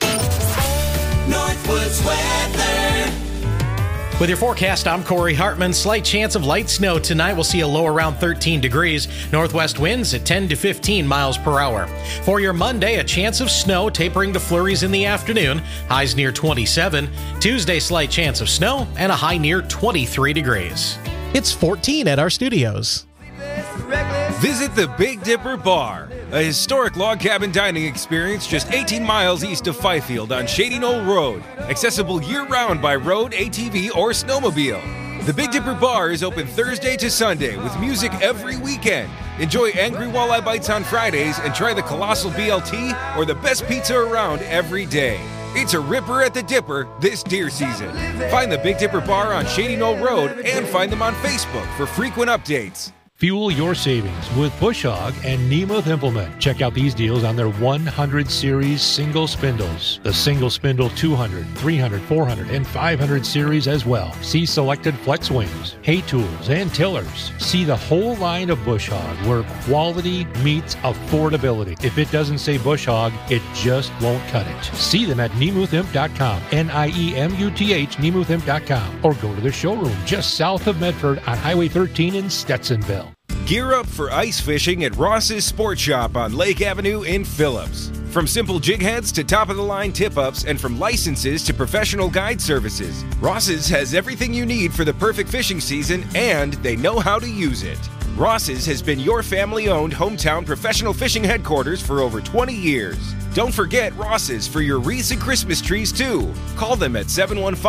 Northwoods weather. With your forecast, I'm Corey Hartman. Slight chance of light snow tonight. We'll see a low around 13 degrees. Northwest winds at 10 to 15 miles per hour. For your Monday, a chance of snow tapering to flurries in the afternoon. Highs near 27. Tuesday, slight chance of snow and a high near 23 degrees. It's 14 at our studios. Visit the Big Dipper Bar, a historic log cabin dining experience just 18 miles east of Fifield on Shady Knoll Road. Accessible year-round by road, ATV, or snowmobile. The Big Dipper Bar is open Thursday to Sunday with music every weekend. Enjoy Angry Walleye Bites on Fridays and try the Colossal BLT or the best pizza around every day. It's a ripper at the Dipper this deer season. Find the Big Dipper Bar on Shady Knoll Road and find them on Facebook for frequent updates. Fuel your savings with Bush Hog and Nemeth Implement. Check out these deals on their 100 series single spindles. The single spindle 200, 300, 400, and 500 series as well. See selected flex wings, hay tools, and tillers. See the whole line of Bush Hog where quality meets affordability. If it doesn't say Bush Hog, it just won't cut it. See them at nemethimp.com, Niemuth, nemethimp.com, or go to their showroom just south of Medford on Highway 13 in Stetsonville. Gear up for ice fishing at Ross's Sport Shop on Lake Avenue in Phillips. From simple jig heads to top-of-the-line tip-ups and from licenses to professional guide services, Ross's has everything you need for the perfect fishing season, and they know how to use it. Ross's has been your family-owned hometown professional fishing headquarters for over 20 years. Don't forget Ross's for your wreaths and Christmas trees, too. Call them at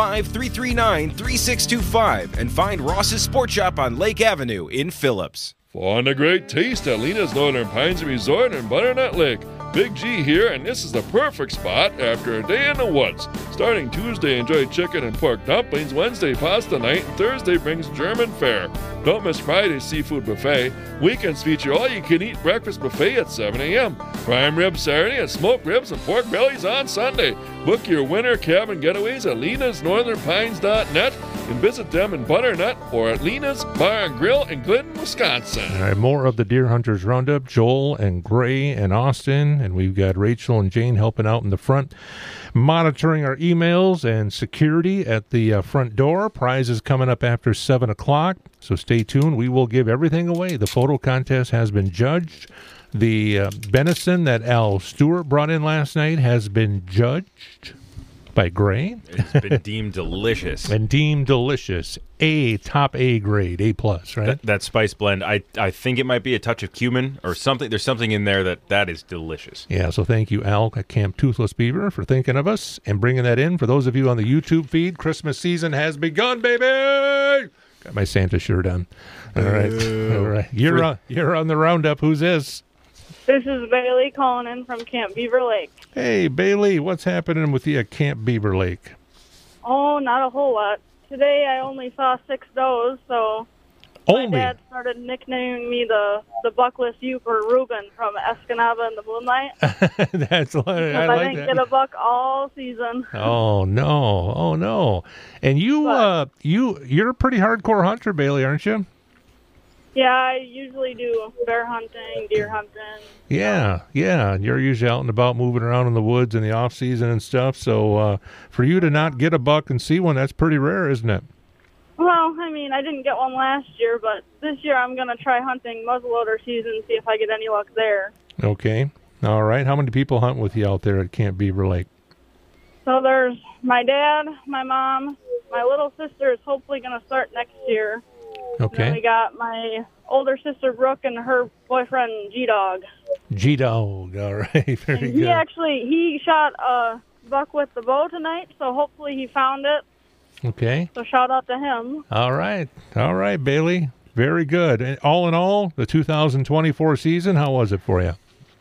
715-339-3625 and find Ross's Sport Shop on Lake Avenue in Phillips. Find a great taste at Lena's Northern Pines Resort in Butternut Lake. Big G here, and this is the perfect spot after a day in the woods. Starting Tuesday, enjoy chicken and pork dumplings. Wednesday, pasta night. And Thursday brings German fare. Don't miss Friday's seafood buffet. Weekends feature all-you-can-eat breakfast buffet at 7 a.m. Prime ribs Saturday and smoked ribs and pork bellies on Sunday. Book your winter cabin getaways at lenasnorthernpines.net and visit them in Butternut or at Lena's Bar and Grill in Glidden, Wisconsin. All right, more of the Deer Hunters Roundup. Joel and Gray and Austin, and we've got Rachel and Jane helping out in the front, monitoring our emails and security at the front door. Prizes coming up after 7 o'clock, so stay tuned. We will give everything away. The photo contest has been judged. The venison that Al Stewart brought in last night has been judged by Gray. It's been deemed delicious. And deemed delicious. Top A grade, A+, right? That spice blend, I think it might be a touch of cumin or something. There's something in there that is delicious. Yeah, so thank you, Al, at Camp Toothless Beaver, for thinking of us and bringing that in. For those of you on the YouTube feed, Christmas season has begun, baby! Got my Santa shirt on. All right. All right. You're on the roundup. Who's this? This is Bailey calling in from Camp Beaver Lake. Hey, Bailey, what's happening with you at Camp Beaver Lake? Oh, not a whole lot. Today I only saw 6 does, so my dad started nicknaming me the buckless Uke or Reuben from Escanaba in the Moonlight. That's I like didn't that. get a buck all season. Oh no! And you're a pretty hardcore hunter, Bailey, aren't you? Yeah, I usually do bear hunting, deer hunting. Yeah. You're usually out and about moving around in the woods in the off season and stuff. So for you to not get a buck and see one, that's pretty rare, isn't it? Well, I mean, I didn't get one last year, but this year I'm going to try hunting muzzleloader season, see if I get any luck there. Okay. All right. How many people hunt with you out there at Camp Beaver Lake? So there's my dad, my mom, my little sister is hopefully going to start next year. Okay. And then we got my older sister, Brooke, and her boyfriend, G-Dog. G-Dog. All right. Very And good. he shot a buck with the bow tonight, so hopefully he found it. Okay. So shout out to him. All right, Bailey. Very good. And all in all, the 2024 season, how was it for you?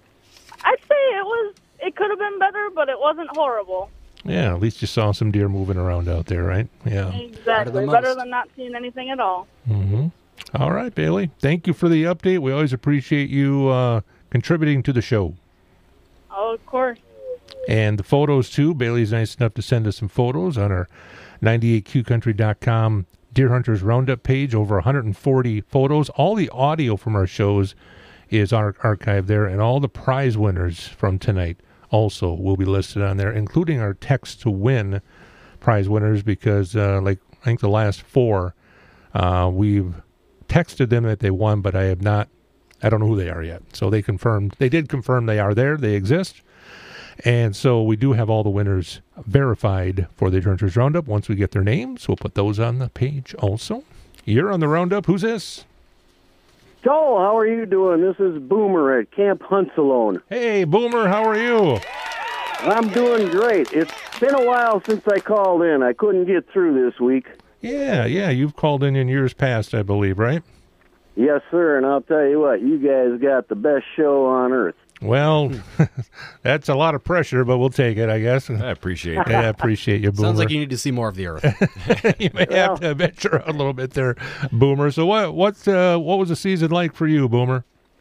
I'd say it could have been better, but it wasn't horrible. Yeah, at least you saw some deer moving around out there, right? Yeah. Exactly. Better than not seeing anything at all. Mm-hmm. All right, Bailey. Thank you for the update. We always appreciate you contributing to the show. Oh, of course. And the photos, too. Bailey's nice enough to send us some photos on our 98QCountry.com Deer Hunters Roundup page. Over 140 photos. All the audio from our shows is archived there, and all the prize winners from tonight also will be listed on there, including our text to win prize winners, because like I think the last 4, we've texted them that they won, but I don't know who they are yet. So they did confirm they are there, they exist. And so we do have all the winners verified for the Deer Hunters Roundup. Once we get their names, we'll put those on the page also. You're on the Roundup. Who's this? Joel, how are you doing? This is Boomer at Camp Hunts Alone. Hey, Boomer, how are you? I'm doing great. It's been a while since I called in. I couldn't get through this week. Yeah, you've called in years past, I believe, right? Yes, sir, and I'll tell you what, you guys got the best show on earth. Well, that's a lot of pressure, but we'll take it, I guess. I appreciate it. Yeah, I appreciate you, Boomer. Sounds like you need to see more of the earth. You may have to venture out a little bit there, Boomer. So what was the season like for you, Boomer?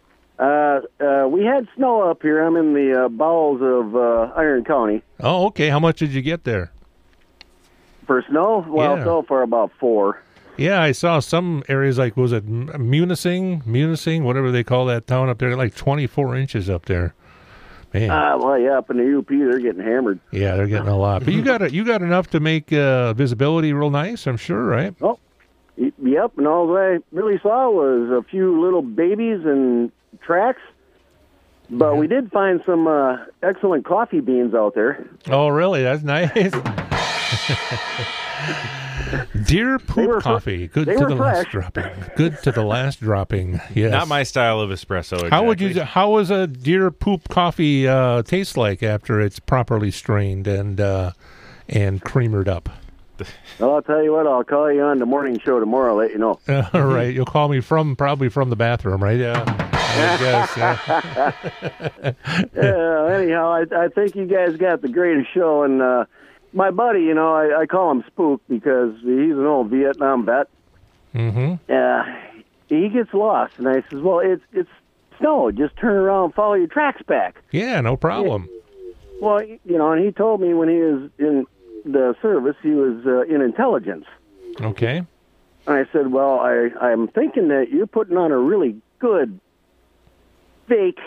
We had snow up here. I'm in the bowels of Iron County. Oh, okay. How much did you get there? For snow? Well, Yeah. so far about 4. Yeah, I saw some areas like, was it Munising, whatever they call that town up there, like 24 inches up there. Man. Well, yeah, up in the UP, they're getting hammered. Yeah, they're getting a lot. But you got enough to make visibility real nice, I'm sure, right? Oh, yep. And all I really saw was a few little babies and tracks. But we did find some excellent coffee beans out there. Oh, really? That's nice. Deer poop coffee. Good to the last dropping. Good to the last dropping. Yes. Not my style of espresso. Exactly. How was a deer poop coffee taste like after it's properly strained and creamered up? Well, I'll tell you what. I'll call you on the morning show tomorrow. I'll let you know. All right. You'll call me probably from the bathroom, right? Yeah. I guess. Yeah. Anyhow, I think you guys got the greatest show, and my buddy, I call him Spook because he's an old Vietnam vet. Mm-hmm. He gets lost, and I says, "Well, it's snow. Just turn around and follow your tracks back." Yeah, no problem. Well, and he told me when he was in the service, he was in intelligence. Okay. And I said, "Well, I'm thinking that you're putting on a really good fake."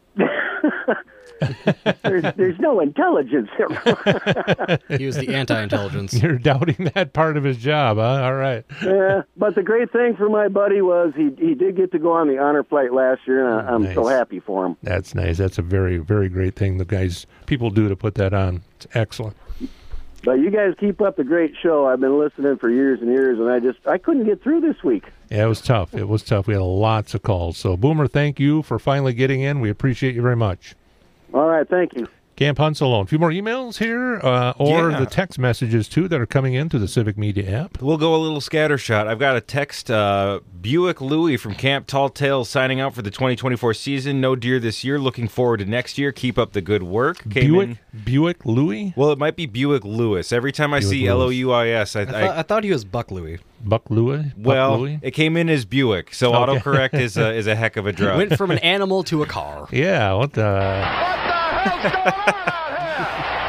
There's no intelligence. He was the anti-intelligence. You're doubting that part of his job, huh? All right. Yeah, but the great thing for my buddy was he did get to go on the honor flight last year, and I'm so happy for him. That's nice. That's a very, very great thing people do to put that on. It's excellent. But you guys keep up the great show. I've been listening for years and years, and I couldn't get through this week. Yeah, it was tough. We had lots of calls. So, Boomer, thank you for finally getting in. We appreciate you very much. All right, thank you. Camp Hunts Alone. A few more emails here, or the text messages, too, that are coming into the Civic Media app. We'll go a little scattershot. I've got a text, Buick Louie from Camp Tall Tales signing out for the 2024 season. No deer this year. Looking forward to next year. Keep up the good work. Buick Louie? Well, it might be Buick Lewis. Every time I see Louis, I thought he was Buck Louie. Buck Louie? Well, it came in as Buick, so autocorrect is a heck of a drug. Went from an animal to a car. Yeah, what the...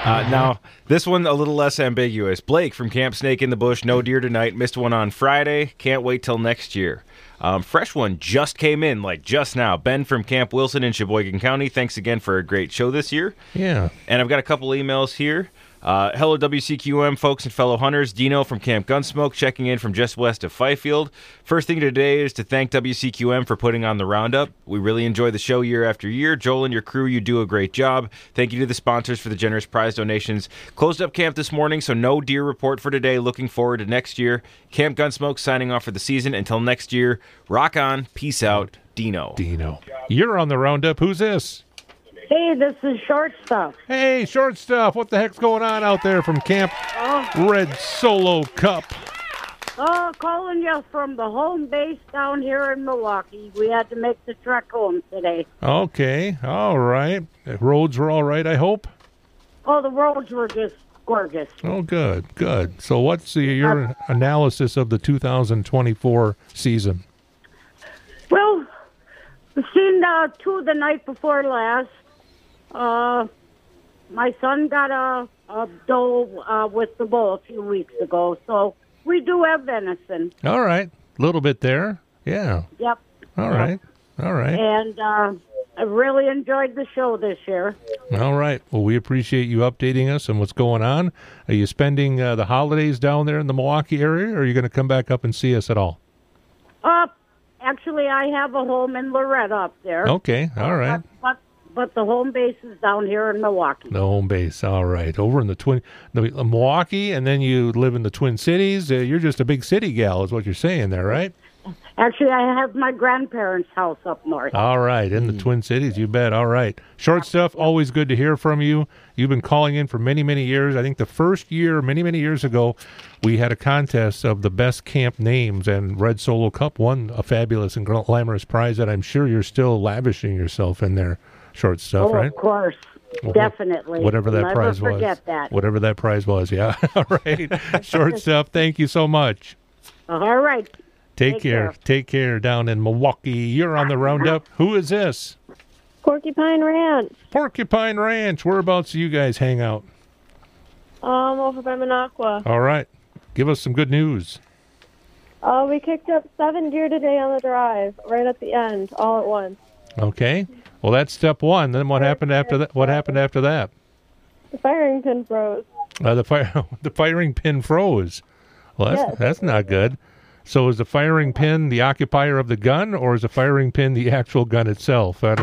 Now, this one a little less ambiguous. Blake from Camp Snake in the Bush, no deer tonight. Missed one on Friday. Can't wait till next year. Fresh one just came in, like just now. Ben from Camp Wilson in Sheboygan County. Thanks again for a great show this year. Yeah. And I've got a couple emails here. Hello, WCQM folks and fellow hunters. Dino from Camp Gunsmoke checking in from just west of Fifield. First thing today is to thank WCQM for putting on the roundup. We really enjoy the show year after year. Joel and your crew, you do a great job. Thank you to the sponsors for the generous prize donations. Closed up camp this morning, so no deer report for today. Looking forward to next year. Camp Gunsmoke signing off for the season. Until next year, rock on. Peace out. Dino. You're on the roundup. Who's this? Hey, this is Short Stuff. Hey, Short Stuff. What the heck's going on out there from Camp Red Solo Cup? Calling you from the home base down here in Milwaukee. We had to make the trek home today. Okay. All right. The roads were all right, I hope? Oh, the roads were just gorgeous. Oh, good. So what's your analysis of the 2024 season? Well, we've seen two the night before last. My son got a doe with the bull a few weeks ago, so we do have venison. All right. A little bit there. Yeah. Yep. All right. And I really enjoyed the show this year. All right. Well, we appreciate you updating us on what's going on. Are you spending the holidays down there in the Milwaukee area, or are you going to come back up and see us at all? Actually, I have a home in Loretta up there. Okay. All right. But the home base is down here in Milwaukee. The home base. All right. Over in the Milwaukee, and then you live in the Twin Cities. You're just a big city gal is what you're saying there, right? Actually, I have my grandparents' house up north. All right. In the Twin Cities, you bet. All right. Short Stuff, always good to hear from you. You've been calling in for many, many years. I think the first year, many, many years ago, we had a contest of the best camp names, and Red Solo Cup won a fabulous and glamorous prize that I'm sure you're still lavishing yourself in there. Short Stuff, right? Of course. Definitely. Whatever that prize was. Never forget that. Whatever that prize was, yeah. All right. Short Stuff, thank you so much. All right. Take care. Take care down in Milwaukee. You're on the roundup. Who is this? Porcupine Ranch. Porcupine Ranch. Whereabouts do you guys hang out? Over by Minocqua. All right. Give us some good news. We kicked up 7 deer today on the drive, right at the end, all at once. Okay. Well, that's step one. Then what happened after that? What happened after that? The firing pin froze. The firing pin froze. Well, that's not good. So is the firing pin the occupier of the gun, or is the firing pin the actual gun itself? I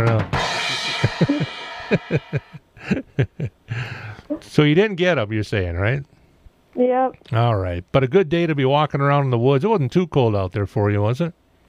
don't know. So you didn't get them, you're saying, right? Yep. All right. But a good day to be walking around in the woods. It wasn't too cold out there for you, was it?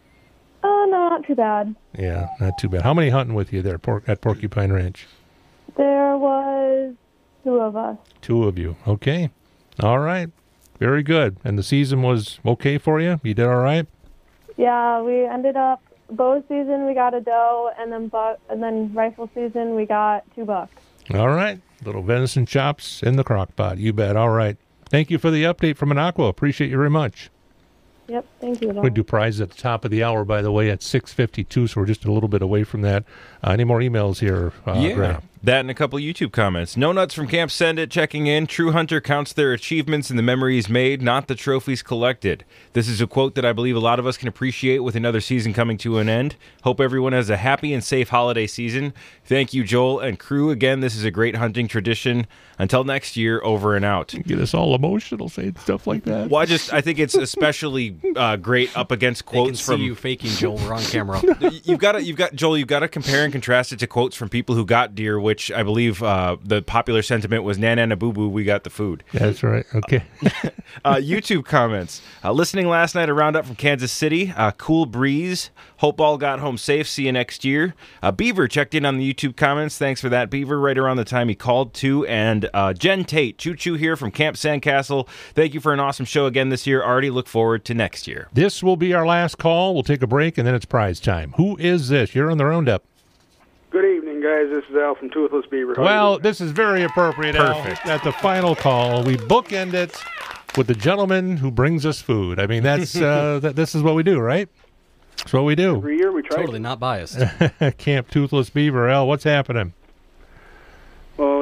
No, not too bad. Yeah, not too bad. How many hunting with you there at Porcupine Ranch? There was 2 of us. 2 of you. Okay. All right. Very good. And the season was okay for you? You did all right? Yeah, we ended up bow season we got a doe, and then rifle season we got 2 bucks. All right. Little venison chops in the crock pot. You bet. All right. Thank you for the update from Minocqua. Appreciate you very much. Yep, thank you. We do prizes at the top of the hour, by the way, at 6:52, so we're just a little bit away from that. Any more emails here, Grant? That and a couple YouTube comments. No Nuts from Camp Send It checking in. True hunter counts their achievements and the memories made, not the trophies collected. This is a quote that I believe a lot of us can appreciate with another season coming to an end. Hope everyone has a happy and safe holiday season. Thank you, Joel and crew. Again, this is a great hunting tradition. Until next year, over and out. You get us all emotional saying stuff like that. Well, I think it's especially great up against quotes from you faking Joel. We're on camera. You've got Joel. You've got to compare and contrast it to quotes from people who got deer, which I believe the popular sentiment was "Na na na boo boo, we got the food." That's right. Okay. YouTube comments. Listening last night, a roundup from Kansas City. Cool breeze. Hope all got home safe. See you next year. Beaver checked in on the YouTube comments. Thanks for that, Beaver. Right around the time he called too. And Jen Tate, Choo Choo here from Camp Sandcastle. Thank you for an awesome show again this year. Already look forward to next year. This will be our last call. We'll take a break, and then it's prize time. Who is this? You're on the roundup. Good evening, guys. This is Al from Toothless Beaver. Well, this is very appropriate, Perfect. Al. At the final call, we bookend it with the gentleman who brings us food. I mean, that's this is what we do, right? That's what we do. Every year we try. Totally not biased. Camp Toothless Beaver. Al, what's happening? Well,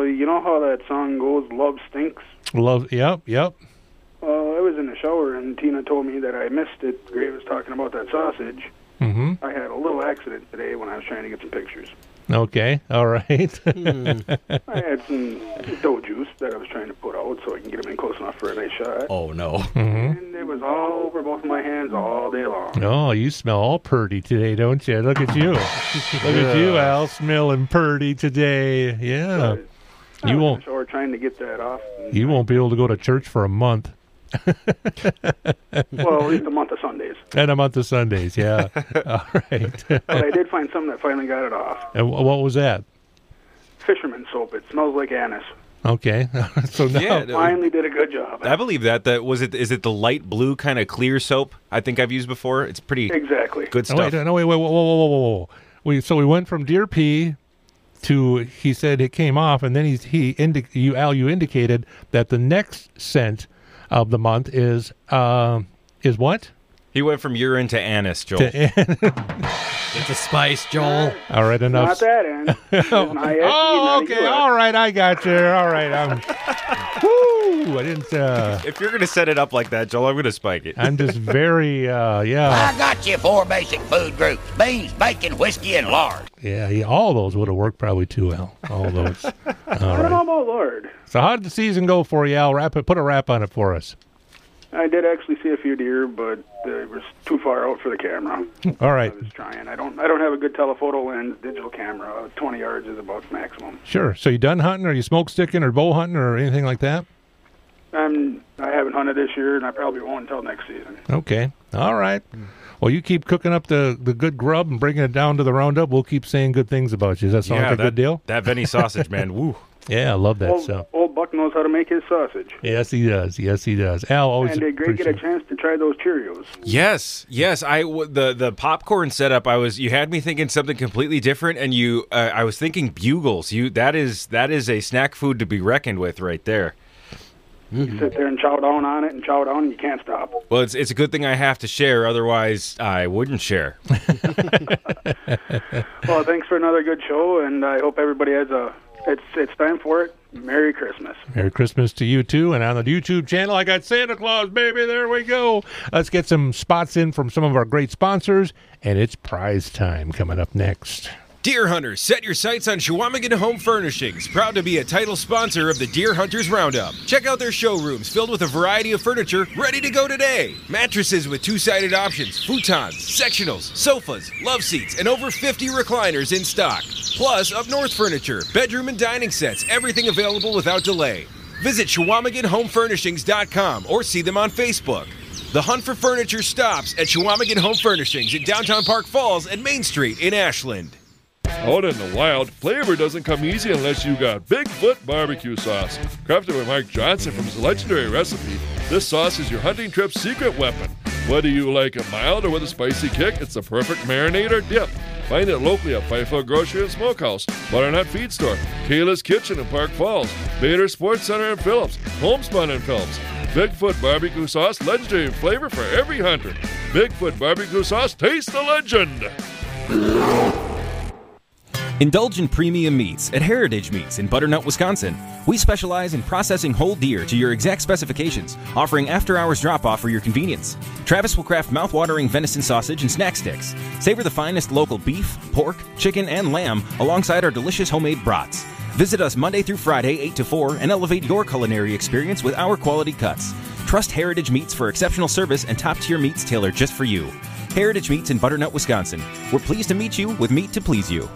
you know how that song goes, Love Stinks? Love, yep. I was in the shower, and Tina told me that I missed it. Gray was talking about that sausage. Mm-hmm. I had a little accident today when I was trying to get some pictures. Okay, all right. I had some dough juice that I was trying to put out so I can get them in close enough for a nice shot. Oh, no. Mm-hmm. And it was all over both of my hands all day long. Oh, you smell all purty today, don't you? Look at you. Look at you, Al, smelling purty today. Yeah. I was in the shower trying to get that off. You won't be able to go to church for a month. Well, at least a month of Sundays. And a month of Sundays, yeah. All right. But I did find something that finally got it off. And what was that? Fisherman soap. It smells like anise. Okay. So now Finally did a good job. I believe that. Is it the light blue kind of clear soap I think I've used before? It's pretty exactly good stuff. Wait, whoa. We went from Deer Pea to, he said it came off, and then you indicated that the next scent of the month is what? He went from urine to anise, Joel. It's a spice, Joel. All right, enough. Not that end. Oh, okay. All right, I got you. All right, woo! I didn't. If you're going to set it up like that, Joel, I'm going to spike it. I'm just very, yeah. I got you 4 basic food groups: beans, bacon, whiskey, and lard. Yeah, all those would have worked probably too, Al. All those. I don't know about lard. So how did the season go for you, Al? Put a wrap on it for us. I did actually see a few deer, but it was too far out for the camera. All right. I was trying. I don't have a good telephoto lens, digital camera. 20 yards is about maximum. Sure. So you done hunting? Are you smoke sticking or bow hunting or anything like that? I haven't hunted this year, and I probably won't until next season. Okay. All right. Well, you keep cooking up the good grub and bringing it down to the roundup. We'll keep saying good things about you. Does that sound like a good deal? That Veni sausage, man. Woo. Yeah, I love that. Old Buck knows how to make his sausage. Yes, he does. Yes, he does. Al, always and did Greg get a chance to try those Cheerios? Yes. The popcorn setup. You had me thinking something completely different, and I was thinking bugles. That is a snack food to be reckoned with right there. You sit there and chow down on it and chow down, and you can't stop. Well, it's a good thing I have to share, otherwise I wouldn't share. Well, thanks for another good show, and I hope everybody has it's time for it. Merry Christmas. Merry Christmas to you, too. And on the YouTube channel, I got Santa Claus, baby. There we go. Let's get some spots in from some of our great sponsors, and it's prize time coming up next. Deer hunters, set your sights on Chequamegon Home Furnishings, proud to be a title sponsor of the Deer Hunters Roundup. Check out their showrooms filled with a variety of furniture ready to go today. Mattresses with two-sided options, futons, sectionals, sofas, love seats, and over 50 recliners in stock. Plus, up north furniture, bedroom and dining sets, everything available without delay. Visit ChequamegonHomeFurnishings.com or see them on Facebook. The hunt for furniture stops at Chequamegon Home Furnishings in downtown Park Falls and Main Street in Ashland. Out in the wild, flavor doesn't come easy unless you got Bigfoot barbecue sauce. Crafted by Mark Johnson from his legendary recipe, this sauce is your hunting trip's secret weapon. Whether you like it mild or with a spicy kick, it's the perfect marinade or dip. Find it locally at Fifield Grocery and Smokehouse, Butternut Feed Store, Kayla's Kitchen in Park Falls, Bader Sports Center in Phillips, Homespun in Phillips. Bigfoot barbecue sauce, legendary flavor for every hunter. Bigfoot barbecue sauce, taste the legend. Indulge in premium meats at Heritage Meats in Butternut, Wisconsin. We specialize in processing whole deer to your exact specifications, offering after-hours drop-off for your convenience. Travis will craft mouth-watering venison sausage and snack sticks. Savor the finest local beef, pork, chicken, and lamb alongside our delicious homemade brats. Visit us Monday through Friday, 8 to 4, and elevate your culinary experience with our quality cuts. Trust Heritage Meats for exceptional service and top-tier meats tailored just for you. Heritage Meats in Butternut, Wisconsin. We're pleased to meet you with meat to please you.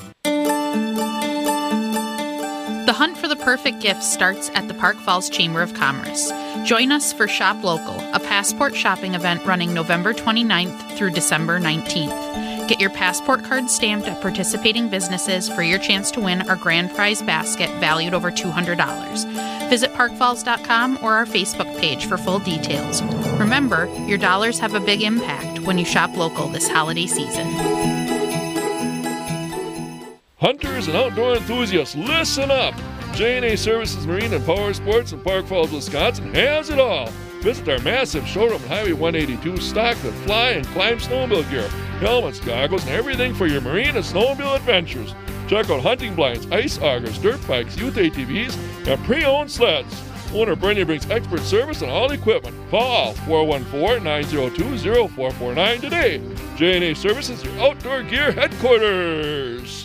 The hunt for the perfect gift starts at the Park Falls Chamber of Commerce. Join us for Shop Local, a passport shopping event running November 29th through December 19th. Get your passport card stamped at participating businesses for your chance to win our grand prize basket valued over $200. Visit parkfalls.com or our Facebook page for full details. Remember, your dollars have a big impact when you shop local this holiday season. Hunters and outdoor enthusiasts, listen up! J&A Services Marine and Power Sports in Park Falls, Wisconsin has it all. Visit our massive showroom on Highway 182, stocked with fly and climb snowmobile gear, helmets, goggles, and everything for your marine and snowmobile adventures. Check out hunting blinds, ice augers, dirt bikes, youth ATVs, and pre-owned sleds. Owner Bernie brings expert service on all equipment. Call 414-902-0449 today. J&A Services, your outdoor gear headquarters.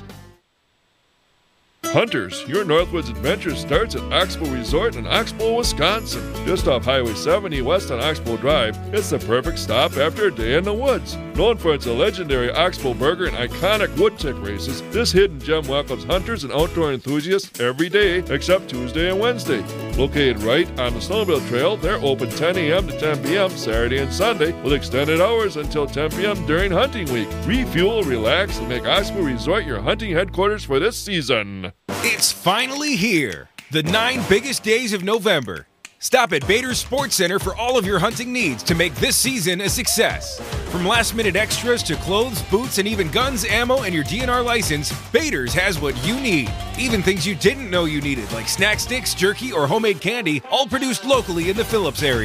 Hunters, your Northwoods adventure starts at Oxbow Resort in Oxbow, Wisconsin. Just off Highway 70 west on Oxbow Drive, it's the perfect stop after a day in the woods. Known for its legendary Oxbow Burger and iconic woodtick races, this hidden gem welcomes hunters and outdoor enthusiasts every day except Tuesday and Wednesday. Located right on the Snowmobile Trail, they're open 10 a.m. to 10 p.m. Saturday and Sunday with extended hours until 10 p.m. during hunting week. Refuel, relax, and make Oxbow Resort your hunting headquarters for this season. It's finally here. The 9 biggest days of November. Stop at Bader's Sports Center for all of your hunting needs to make this season a success. From last-minute extras to clothes, boots, and even guns, ammo, and your DNR license, Bader's has what you need. Even things you didn't know you needed, like snack sticks, jerky, or homemade candy, all produced locally in the Phillips area.